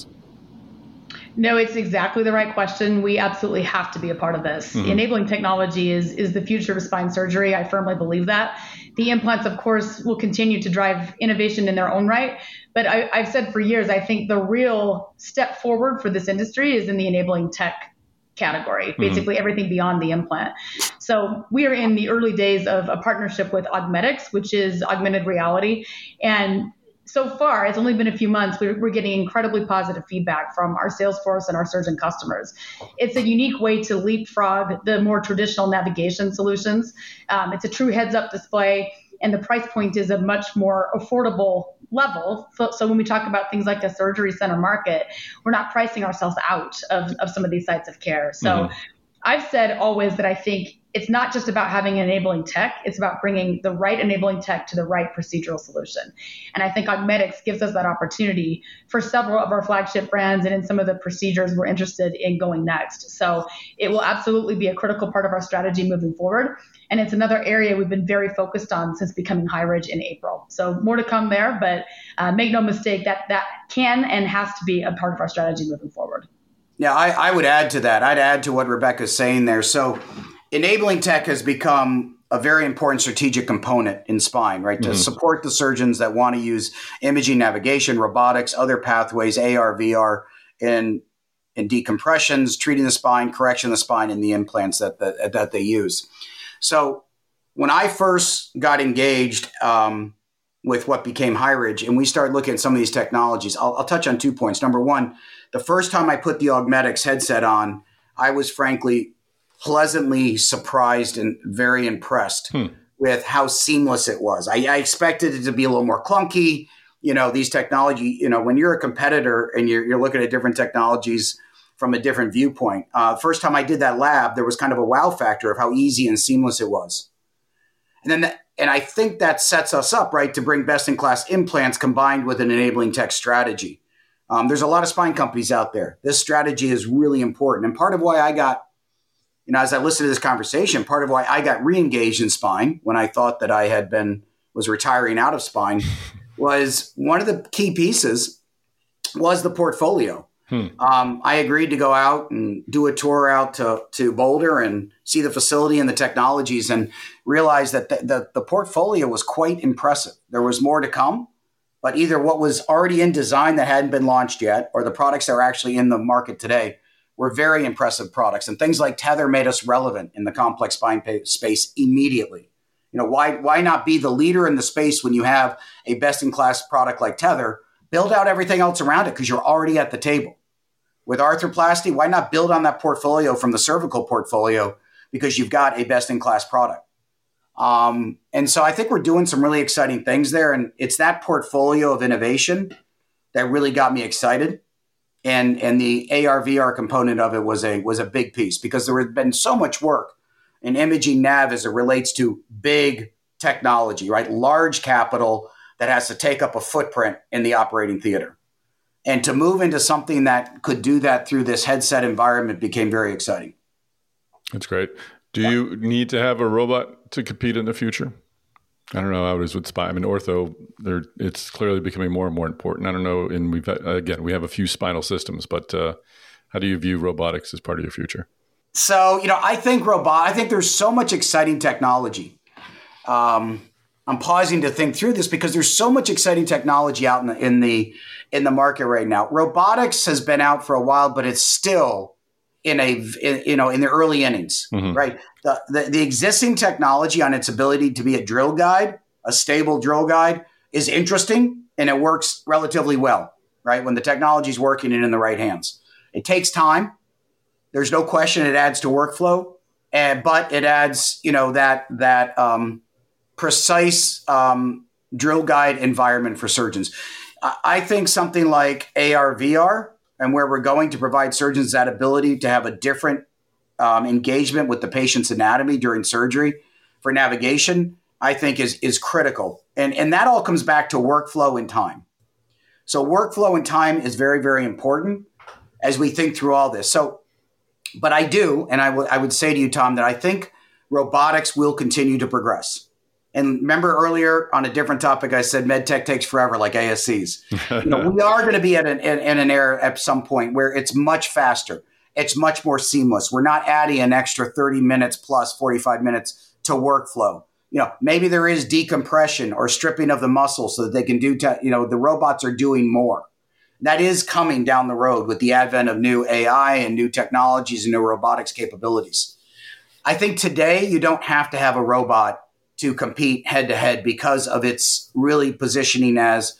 Speaker 12: No, it's exactly the right question. We absolutely have to be a part of this. Mm-hmm. Enabling technology is the future of spine surgery. I firmly believe that. The implants, of course, will continue to drive innovation in their own right. But I've said for years, I think the real step forward for this industry is in the enabling tech category, basically everything beyond the implant. So we are in the early days of a partnership with Augmedix, which is augmented reality. And so far, it's only been a few months, we're getting incredibly positive feedback from our sales force and our surgeon customers. It's a unique way to leapfrog the more traditional navigation solutions. It's a true heads-up display, and the price point is a much more affordable level. So when we talk about things like the surgery center market, we're not pricing ourselves out of some of these sites of care. So I've said always that I think it's not just about having enabling tech, it's about bringing the right enabling tech to the right procedural solution. And I think Augmedix gives us that opportunity for several of our flagship brands and in some of the procedures we're interested in going next. So it will absolutely be a critical part of our strategy moving forward. And it's another area we've been very focused on since becoming High Ridge in April. So more to come there, but make no mistake that can and has to be a part of our strategy moving forward.
Speaker 11: Yeah, I would add to that. I'd add to what Rebecca's saying there. So enabling tech has become a very important strategic component in spine, right? To support the surgeons that want to use imaging, navigation, robotics, other pathways, AR, VR, in decompressions, treating the spine, correction of the spine, and the implants that they use. So when I first got engaged with what became High Ridge, and we started looking at some of these technologies, I'll touch on 2 points. Number one, the first time I put the Augmedix headset on, I was frankly pleasantly surprised and very impressed with how seamless it was. I expected it to be a little more clunky. These technology, when you're a competitor and you're looking at different technologies from a different viewpoint. First time I did that lab, there was kind of a wow factor of how easy and seamless it was. And I think that sets us up, right, to bring best-in-class implants combined with an enabling tech strategy. There's a lot of spine companies out there. This strategy is really important. And part of why I got, as I listened to this conversation, part of why I got re-engaged in spine when I thought that I was retiring out of spine was one of the key pieces was the portfolio. I agreed to go out and do a tour out to Boulder and see the facility and the technologies and realized that the portfolio was quite impressive. There was more to come, but either what was already in design that hadn't been launched yet or the products that are actually in the market today were very impressive products. And things like Tether made us relevant in the complex spine space immediately. Why not be the leader in the space when you have a best-in-class product like Tether? Build out everything else around it because you're already at the table. With arthroplasty, why not build on that portfolio from the cervical portfolio because you've got a best-in-class product? And so I think we're doing some really exciting things there. And it's that portfolio of innovation that really got me excited. And the AR/VR component of it was a big piece because there had been so much work in imaging nav as it relates to big technology, right? Large capital that has to take up a footprint in the operating theater. And to move into something that could do that through this headset environment became very exciting.
Speaker 1: That's great. Do you need to have a robot to compete in the future? I don't know how it is with spine. I mean, ortho, it's clearly becoming more and more important. I don't know. And we have a few spinal systems, but how do you view robotics as part of your future?
Speaker 11: So, I think there's so much exciting technology. I'm pausing to think through this because there's so much exciting technology out in the market right now. Robotics has been out for a while, but it's still in the early innings, right? The existing technology on its ability to be a drill guide, a stable drill guide, is interesting and it works relatively well, right? When the technology is working and in the right hands. It takes time. There's no question it adds to workflow, but it adds, that precise drill guide environment for surgeons. I think something like AR/VR and where we're going to provide surgeons that ability to have a different engagement with the patient's anatomy during surgery for navigation, I think is critical. And that all comes back to workflow and time. So workflow and time is very, very important as we think through all this. But I do, and I would say to you, Tom, that I think robotics will continue to progress. And remember earlier on a different topic, I said medtech takes forever, like ASCs. We are going to be in an era at some point where it's much faster. It's much more seamless. We're not adding an extra 30 minutes plus 45 minutes to workflow. Maybe there is decompression or stripping of the muscle so that they can do, the robots are doing more. That is coming down the road with the advent of new AI and new technologies and new robotics capabilities. I think today you don't have to have a robot to compete head to head because of its really positioning as,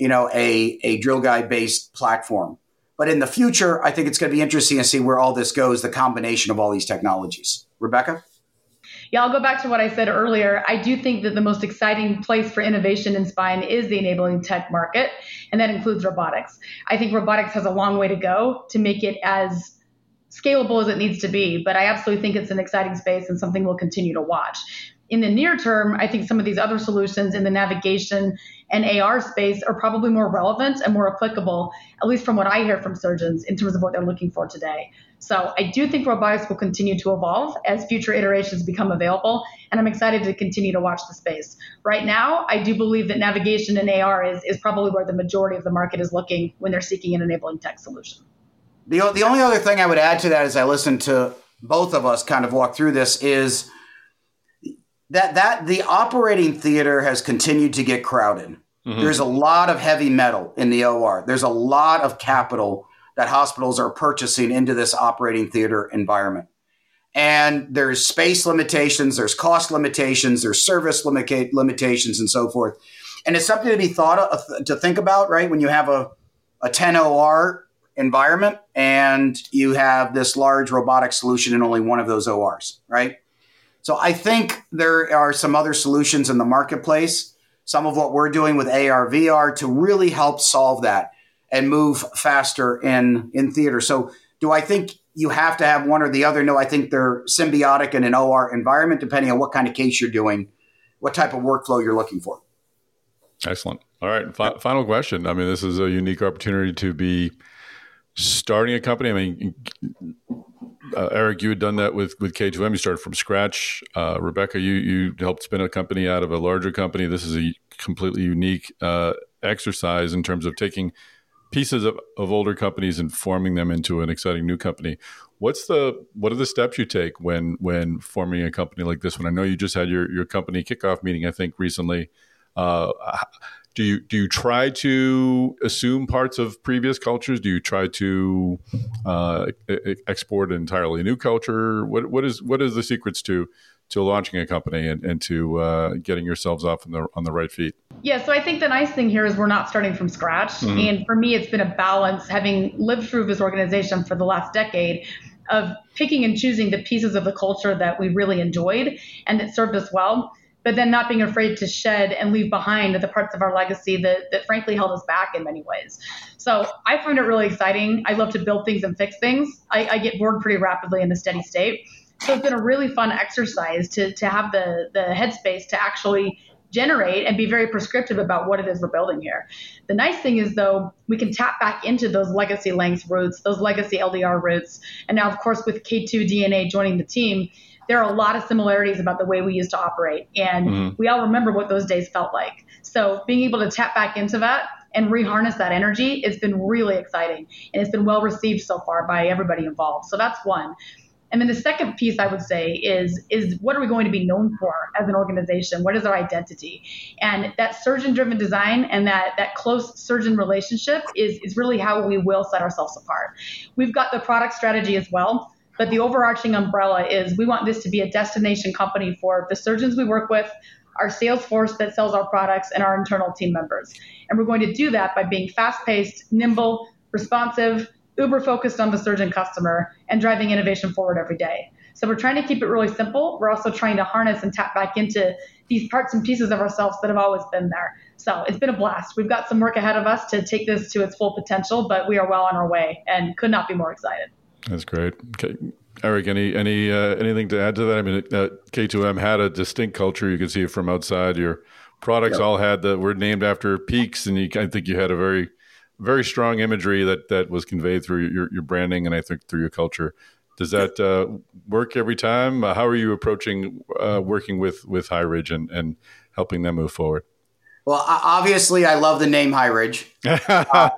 Speaker 11: a drill guide based platform. But in the future, I think it's going to be interesting to see where all this goes, the combination of all these technologies. Rebecca?
Speaker 12: Yeah, I'll go back to what I said earlier. I do think that the most exciting place for innovation in spine is the enabling tech market, and that includes robotics. I think robotics has a long way to go to make it as scalable as it needs to be, but I absolutely think it's an exciting space and something we'll continue to watch. In the near term, I think some of these other solutions in the navigation and AR space are probably more relevant and more applicable, at least from what I hear from surgeons in terms of what they're looking for today. So I do think robotics will continue to evolve as future iterations become available, and I'm excited to continue to watch the space. Right now, I do believe that navigation and AR is probably where the majority of the market is looking when they're seeking an enabling tech solution.
Speaker 11: The only other thing I would add to that as I listen to both of us kind of walk through this is that the operating theater has continued to get crowded. Mm-hmm. There's a lot of heavy metal in the OR. There's a lot of capital that hospitals are purchasing into this operating theater environment. And there's space limitations, there's cost limitations, there's service limitations, and so forth. And it's something to be to think about, right? When you have a 10 OR environment and you have this large robotic solution in only one of those ORs, right? So I think there are some other solutions in the marketplace, some of what we're doing with AR, VR to really help solve that and move faster in theater. So do I think you have to have one or the other? No, I think they're symbiotic in an OR environment, depending on what kind of case you're doing, what type of workflow you're looking for.
Speaker 1: Excellent. All right. Final question. I mean, this is a unique opportunity to be starting a company. I mean, Eric, you had done that with K2M. You started from scratch. Rebecca, you helped spin a company out of a larger company. This is a completely unique exercise in terms of taking pieces of older companies and forming them into an exciting new company. What are the steps you take when forming a company like this one? I know you just had your company kickoff meeting, I think, recently. Do you try to assume parts of previous cultures? Do you try to export an entirely new culture? What is the secrets to launching a company and to getting yourselves off on the right feet?
Speaker 12: Yeah, so I think the nice thing here is we're not starting from scratch. Mm-hmm. And for me, it's been a balance, having lived through this organization for the last decade, of picking and choosing the pieces of the culture that we really enjoyed and that served us well, but then not being afraid to shed and leave behind the parts of our legacy that frankly held us back in many ways. So I find it really exciting. I love to build things and fix things. I get bored pretty rapidly in a steady state. So it's been a really fun exercise to have the headspace to actually generate and be very prescriptive about what it is we're building here. The nice thing is, though, we can tap back into those legacy Lynx roots, those legacy LDR roots. And now, of course, with K2 DNA joining the team, there are a lot of similarities about the way we used to operate. And we all remember what those days felt like. So being able to tap back into that and reharness that energy has been really exciting. And it's been well received so far by everybody involved. So that's one. And then the second piece I would say is what are we going to be known for as an organization? What is our identity? And that surgeon-driven design and that close surgeon relationship is really how we will set ourselves apart. We've got the product strategy as well, but the overarching umbrella is we want this to be a destination company for the surgeons we work with, our sales force that sells our products, and our internal team members. And we're going to do that by being fast-paced, nimble, responsive, uber focused on the surgeon customer, and driving innovation forward every day. So we're trying to keep it really simple. We're also trying to harness and tap back into these parts and pieces of ourselves that have always been there. So it's been a blast. We've got some work ahead of us to take this to its full potential, but we are well on our way and could not be more excited.
Speaker 1: That's great. Okay. Eric, anything to add to that? I mean, K2M had a distinct culture. You can see it from outside. Your products all were named after peaks, and I think you had a very, very strong imagery that was conveyed through your branding and I think through your culture. Does that work every time? How are you approaching working with High Ridge and helping them move forward?
Speaker 11: Well, obviously, I love the name High Ridge.
Speaker 1: That's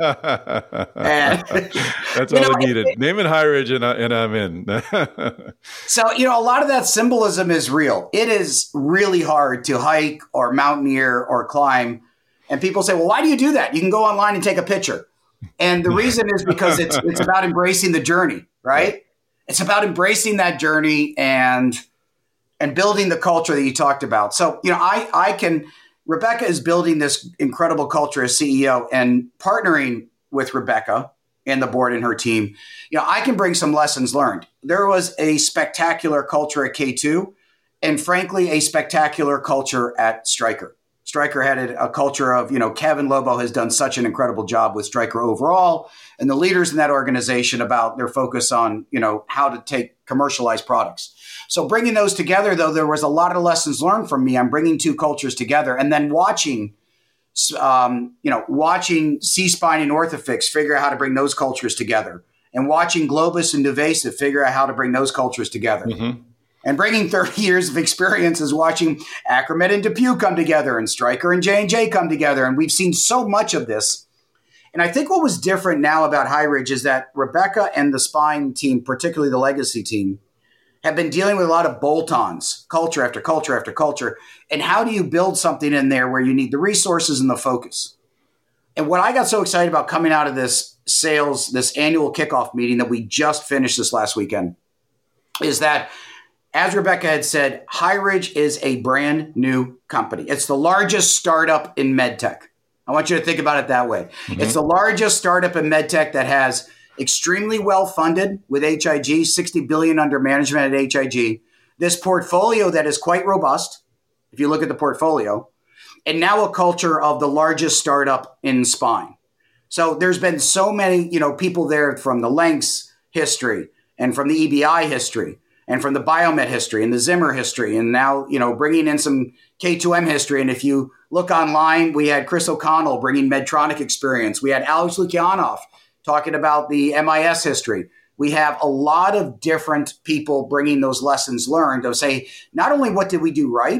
Speaker 1: all I needed. Name it High Ridge, and I'm in.
Speaker 11: So, a lot of that symbolism is real. It is really hard to hike or mountaineer or climb. And people say, well, why do you do that? You can go online and take a picture. And the reason is because it's about embracing the journey, right? It's about embracing that journey and building the culture that you talked about. So, Rebecca is building this incredible culture as CEO, and partnering with Rebecca and the board and her team, I can bring some lessons learned. There was a spectacular culture at K2 and frankly, a spectacular culture at Stryker. Stryker had a culture of, Kevin Lobo has done such an incredible job with Stryker overall, and the leaders in that organization about their focus on, how to take commercialized products. So bringing those together, though, there was a lot of lessons learned from me. I'm bringing two cultures together, and then watching C-Spine and Orthofix figure out how to bring those cultures together, and watching Globus and NuVasive figure out how to bring those cultures together. Mm-hmm. And bringing 30 years of experience is watching Acromed and DePuy come together and Stryker and J&J come together. And we've seen so much of this. And I think what was different now about High Ridge is that Rebecca and the Spine team, particularly the legacy team, have been dealing with a lot of bolt-ons, culture after culture after culture. And how do you build something in there where you need the resources and the focus? And what I got so excited about coming out of this annual kickoff meeting that we just finished this last weekend, is that, as Rebecca had said, High Ridge is a brand new company. It's the largest startup in medtech. I want you to think about it that way. Mm-hmm. It's the largest startup in medtech that has extremely well funded with HIG, $60 billion under management at HIG. This portfolio that is quite robust, if you look at the portfolio, and now a culture of the largest startup in spine. So there's been so many, people there from the Lynx history and from the EBI history and from the Biomet history and the Zimmer history. And now, bringing in some K2M history. And if you look online, we had Chris O'Connell bringing Medtronic experience. We had Alex Lukianoff talking about the MIS history. We have a lot of different people bringing those lessons learned to say, not only what did we do right,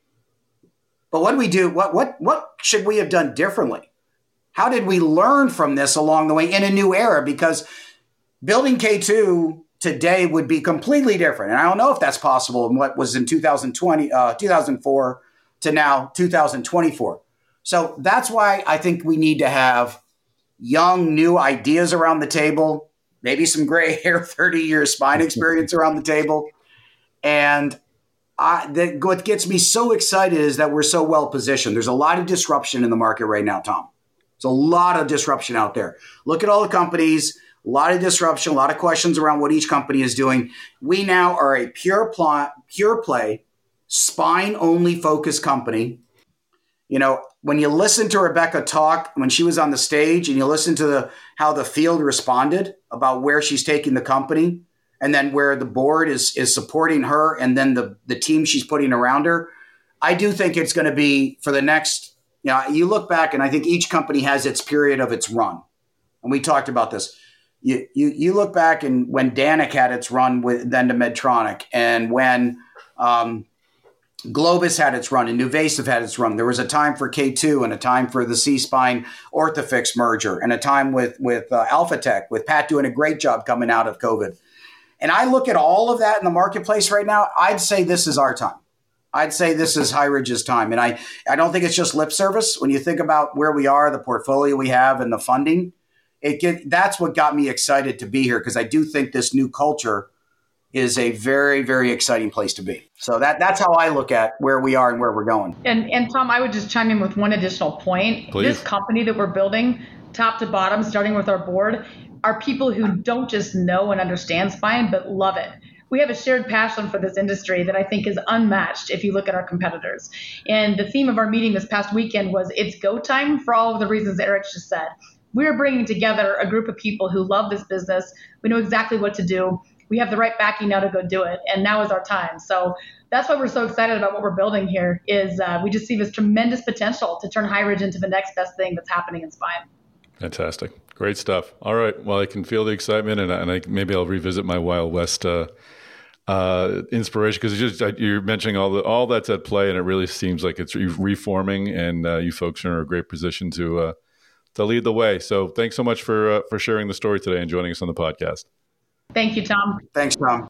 Speaker 11: but what did we do? What should we have done differently? How did we learn from this along the way in a new era? Because building K2 today would be completely different. And I don't know if that's possible in what was in 2004 to now 2024. So that's why I think we need to have young, new ideas around the table, maybe some gray hair, 30-year spine experience around the table. And what gets me so excited is that we're so well positioned. There's a lot of disruption in the market right now, Tom. There's a lot of disruption out there. Look at all the companies, a lot of disruption, a lot of questions around what each company is doing. We now are a pure play, spine-only focused company. When you listen to Rebecca talk when she was on the stage and you listen to how the field responded about where she's taking the company and then where the board is supporting her and then the team she's putting around her, I do think it's going to be for the next, you look back and I think each company has its period of its run. And we talked about this. You look back and when Danik had its run then to Medtronic and when Globus had its run and NuVasive had its run. There was a time for K2 and a time for the C-Spine Orthofix merger and a time with Alphatech, with Pat doing a great job coming out of COVID. And I look at all of that in the marketplace right now, I'd say this is our time. I'd say this is High Ridge's time. And I don't think it's just lip service. When you think about where we are, the portfolio we have and the funding, that's what got me excited to be here because I do think this new culture is a very, very exciting place to be. So that's how I look at where we are and where we're going.
Speaker 12: And Tom, I would just chime in with one additional point.
Speaker 1: Please.
Speaker 12: This company that we're building, top to bottom, starting with our board, are people who don't just know and understand spine, but love it. We have a shared passion for this industry that I think is unmatched if you look at our competitors. And the theme of our meeting this past weekend was it's go time for all of the reasons Eric just said. We're bringing together a group of people who love this business. We know exactly what to do. We have the right backing now to go do it. And now is our time. So that's why we're so excited about what we're building here is we just see this tremendous potential to turn High Ridge into the next best thing that's happening in spine.
Speaker 1: Fantastic. Great stuff. All right. Well, I can feel the excitement and maybe I'll revisit my Wild West inspiration because you're mentioning all that's at play and it really seems like it's reforming and you folks are in a great position to lead the way. So thanks so much for sharing the story today and joining us on the podcast.
Speaker 12: Thank you, Tom.
Speaker 11: Thanks, Tom.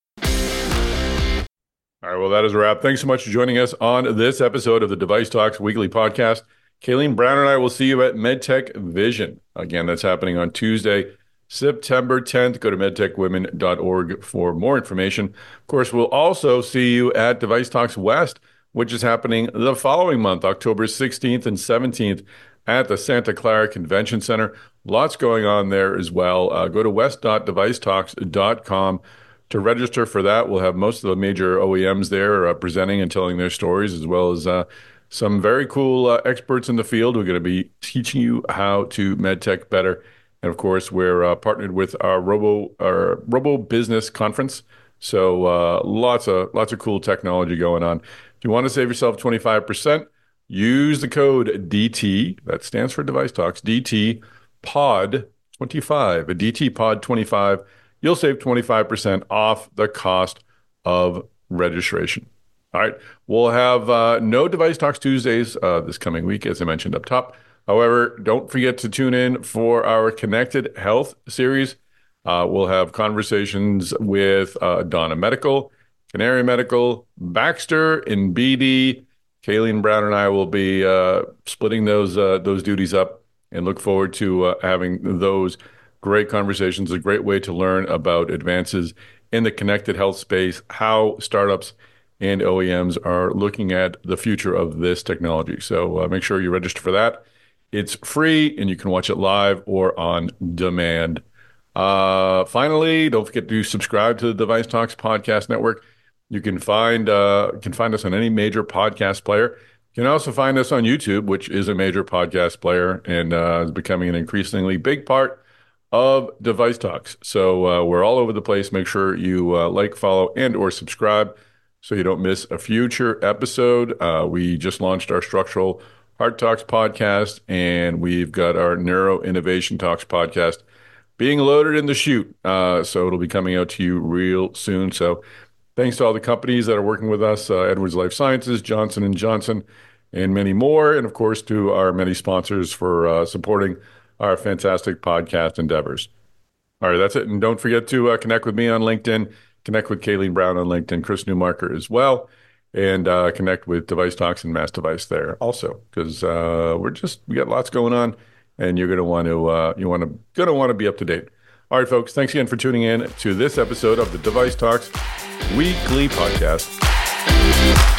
Speaker 1: All right, well, that is a wrap. Thanks so much for joining us on this episode of the Device Talks Weekly Podcast. Kayleen Brown and I will see you at MedTech Vision. Again, that's happening on Tuesday, September 10th. Go to medtechwomen.org for more information. Of course, we'll also see you at Device Talks West, which is happening the following month, October 16th and 17th at the Santa Clara Convention Center. Lots going on there as well. Go to west.devicetalks.com to register for that. We'll have most of the major OEMs there presenting and telling their stories, as well as some very cool experts in the field who are going to be teaching you how to medtech better. And of course, we're partnered with our Robo Business Conference. So lots of cool technology going on. If you want to save yourself 25%, use the code DT, that stands for Device Talks, DT Pod 25, a DT Pod 25. You'll save 25% off the cost of registration. All right. We'll have no Device Talks Tuesdays this coming week, as I mentioned up top. However, don't forget to tune in for our Connected Health series. We'll have conversations with Donna Medical, Canary Medical, Baxter, and BD. Kayleen Brown and I will be splitting those duties up and look forward to having those great conversations, a great way to learn about advances in the connected health space, how startups and OEMs are looking at the future of this technology. So make sure you register for that. It's free and you can watch it live or on demand. Finally, don't forget to subscribe to the Device Talks Podcast Network. You can find us on any major podcast player. You can also find us on YouTube, which is a major podcast player and is becoming an increasingly big part of Device Talks. So we're all over the place. Make sure you like, follow, and or subscribe so you don't miss a future episode. We just launched our Structural Heart Talks podcast, and we've got our Neuro Innovation Talks podcast being loaded in the chute. So it'll be coming out to you real soon. So thanks to all the companies that are working with us, Edwards Life Sciences, Johnson & Johnson, and many more. And of course, to our many sponsors for supporting our fantastic podcast endeavors. All right, that's it. And don't forget to connect with me on LinkedIn, connect with Kayleen Brown on LinkedIn, Chris Newmarker as well, and connect with Device Talks and Mass Device there also, because we got lots going on, and you're going to want to be up to date. All right, folks, thanks again for tuning in to this episode of the Device Talks Weekly Podcast.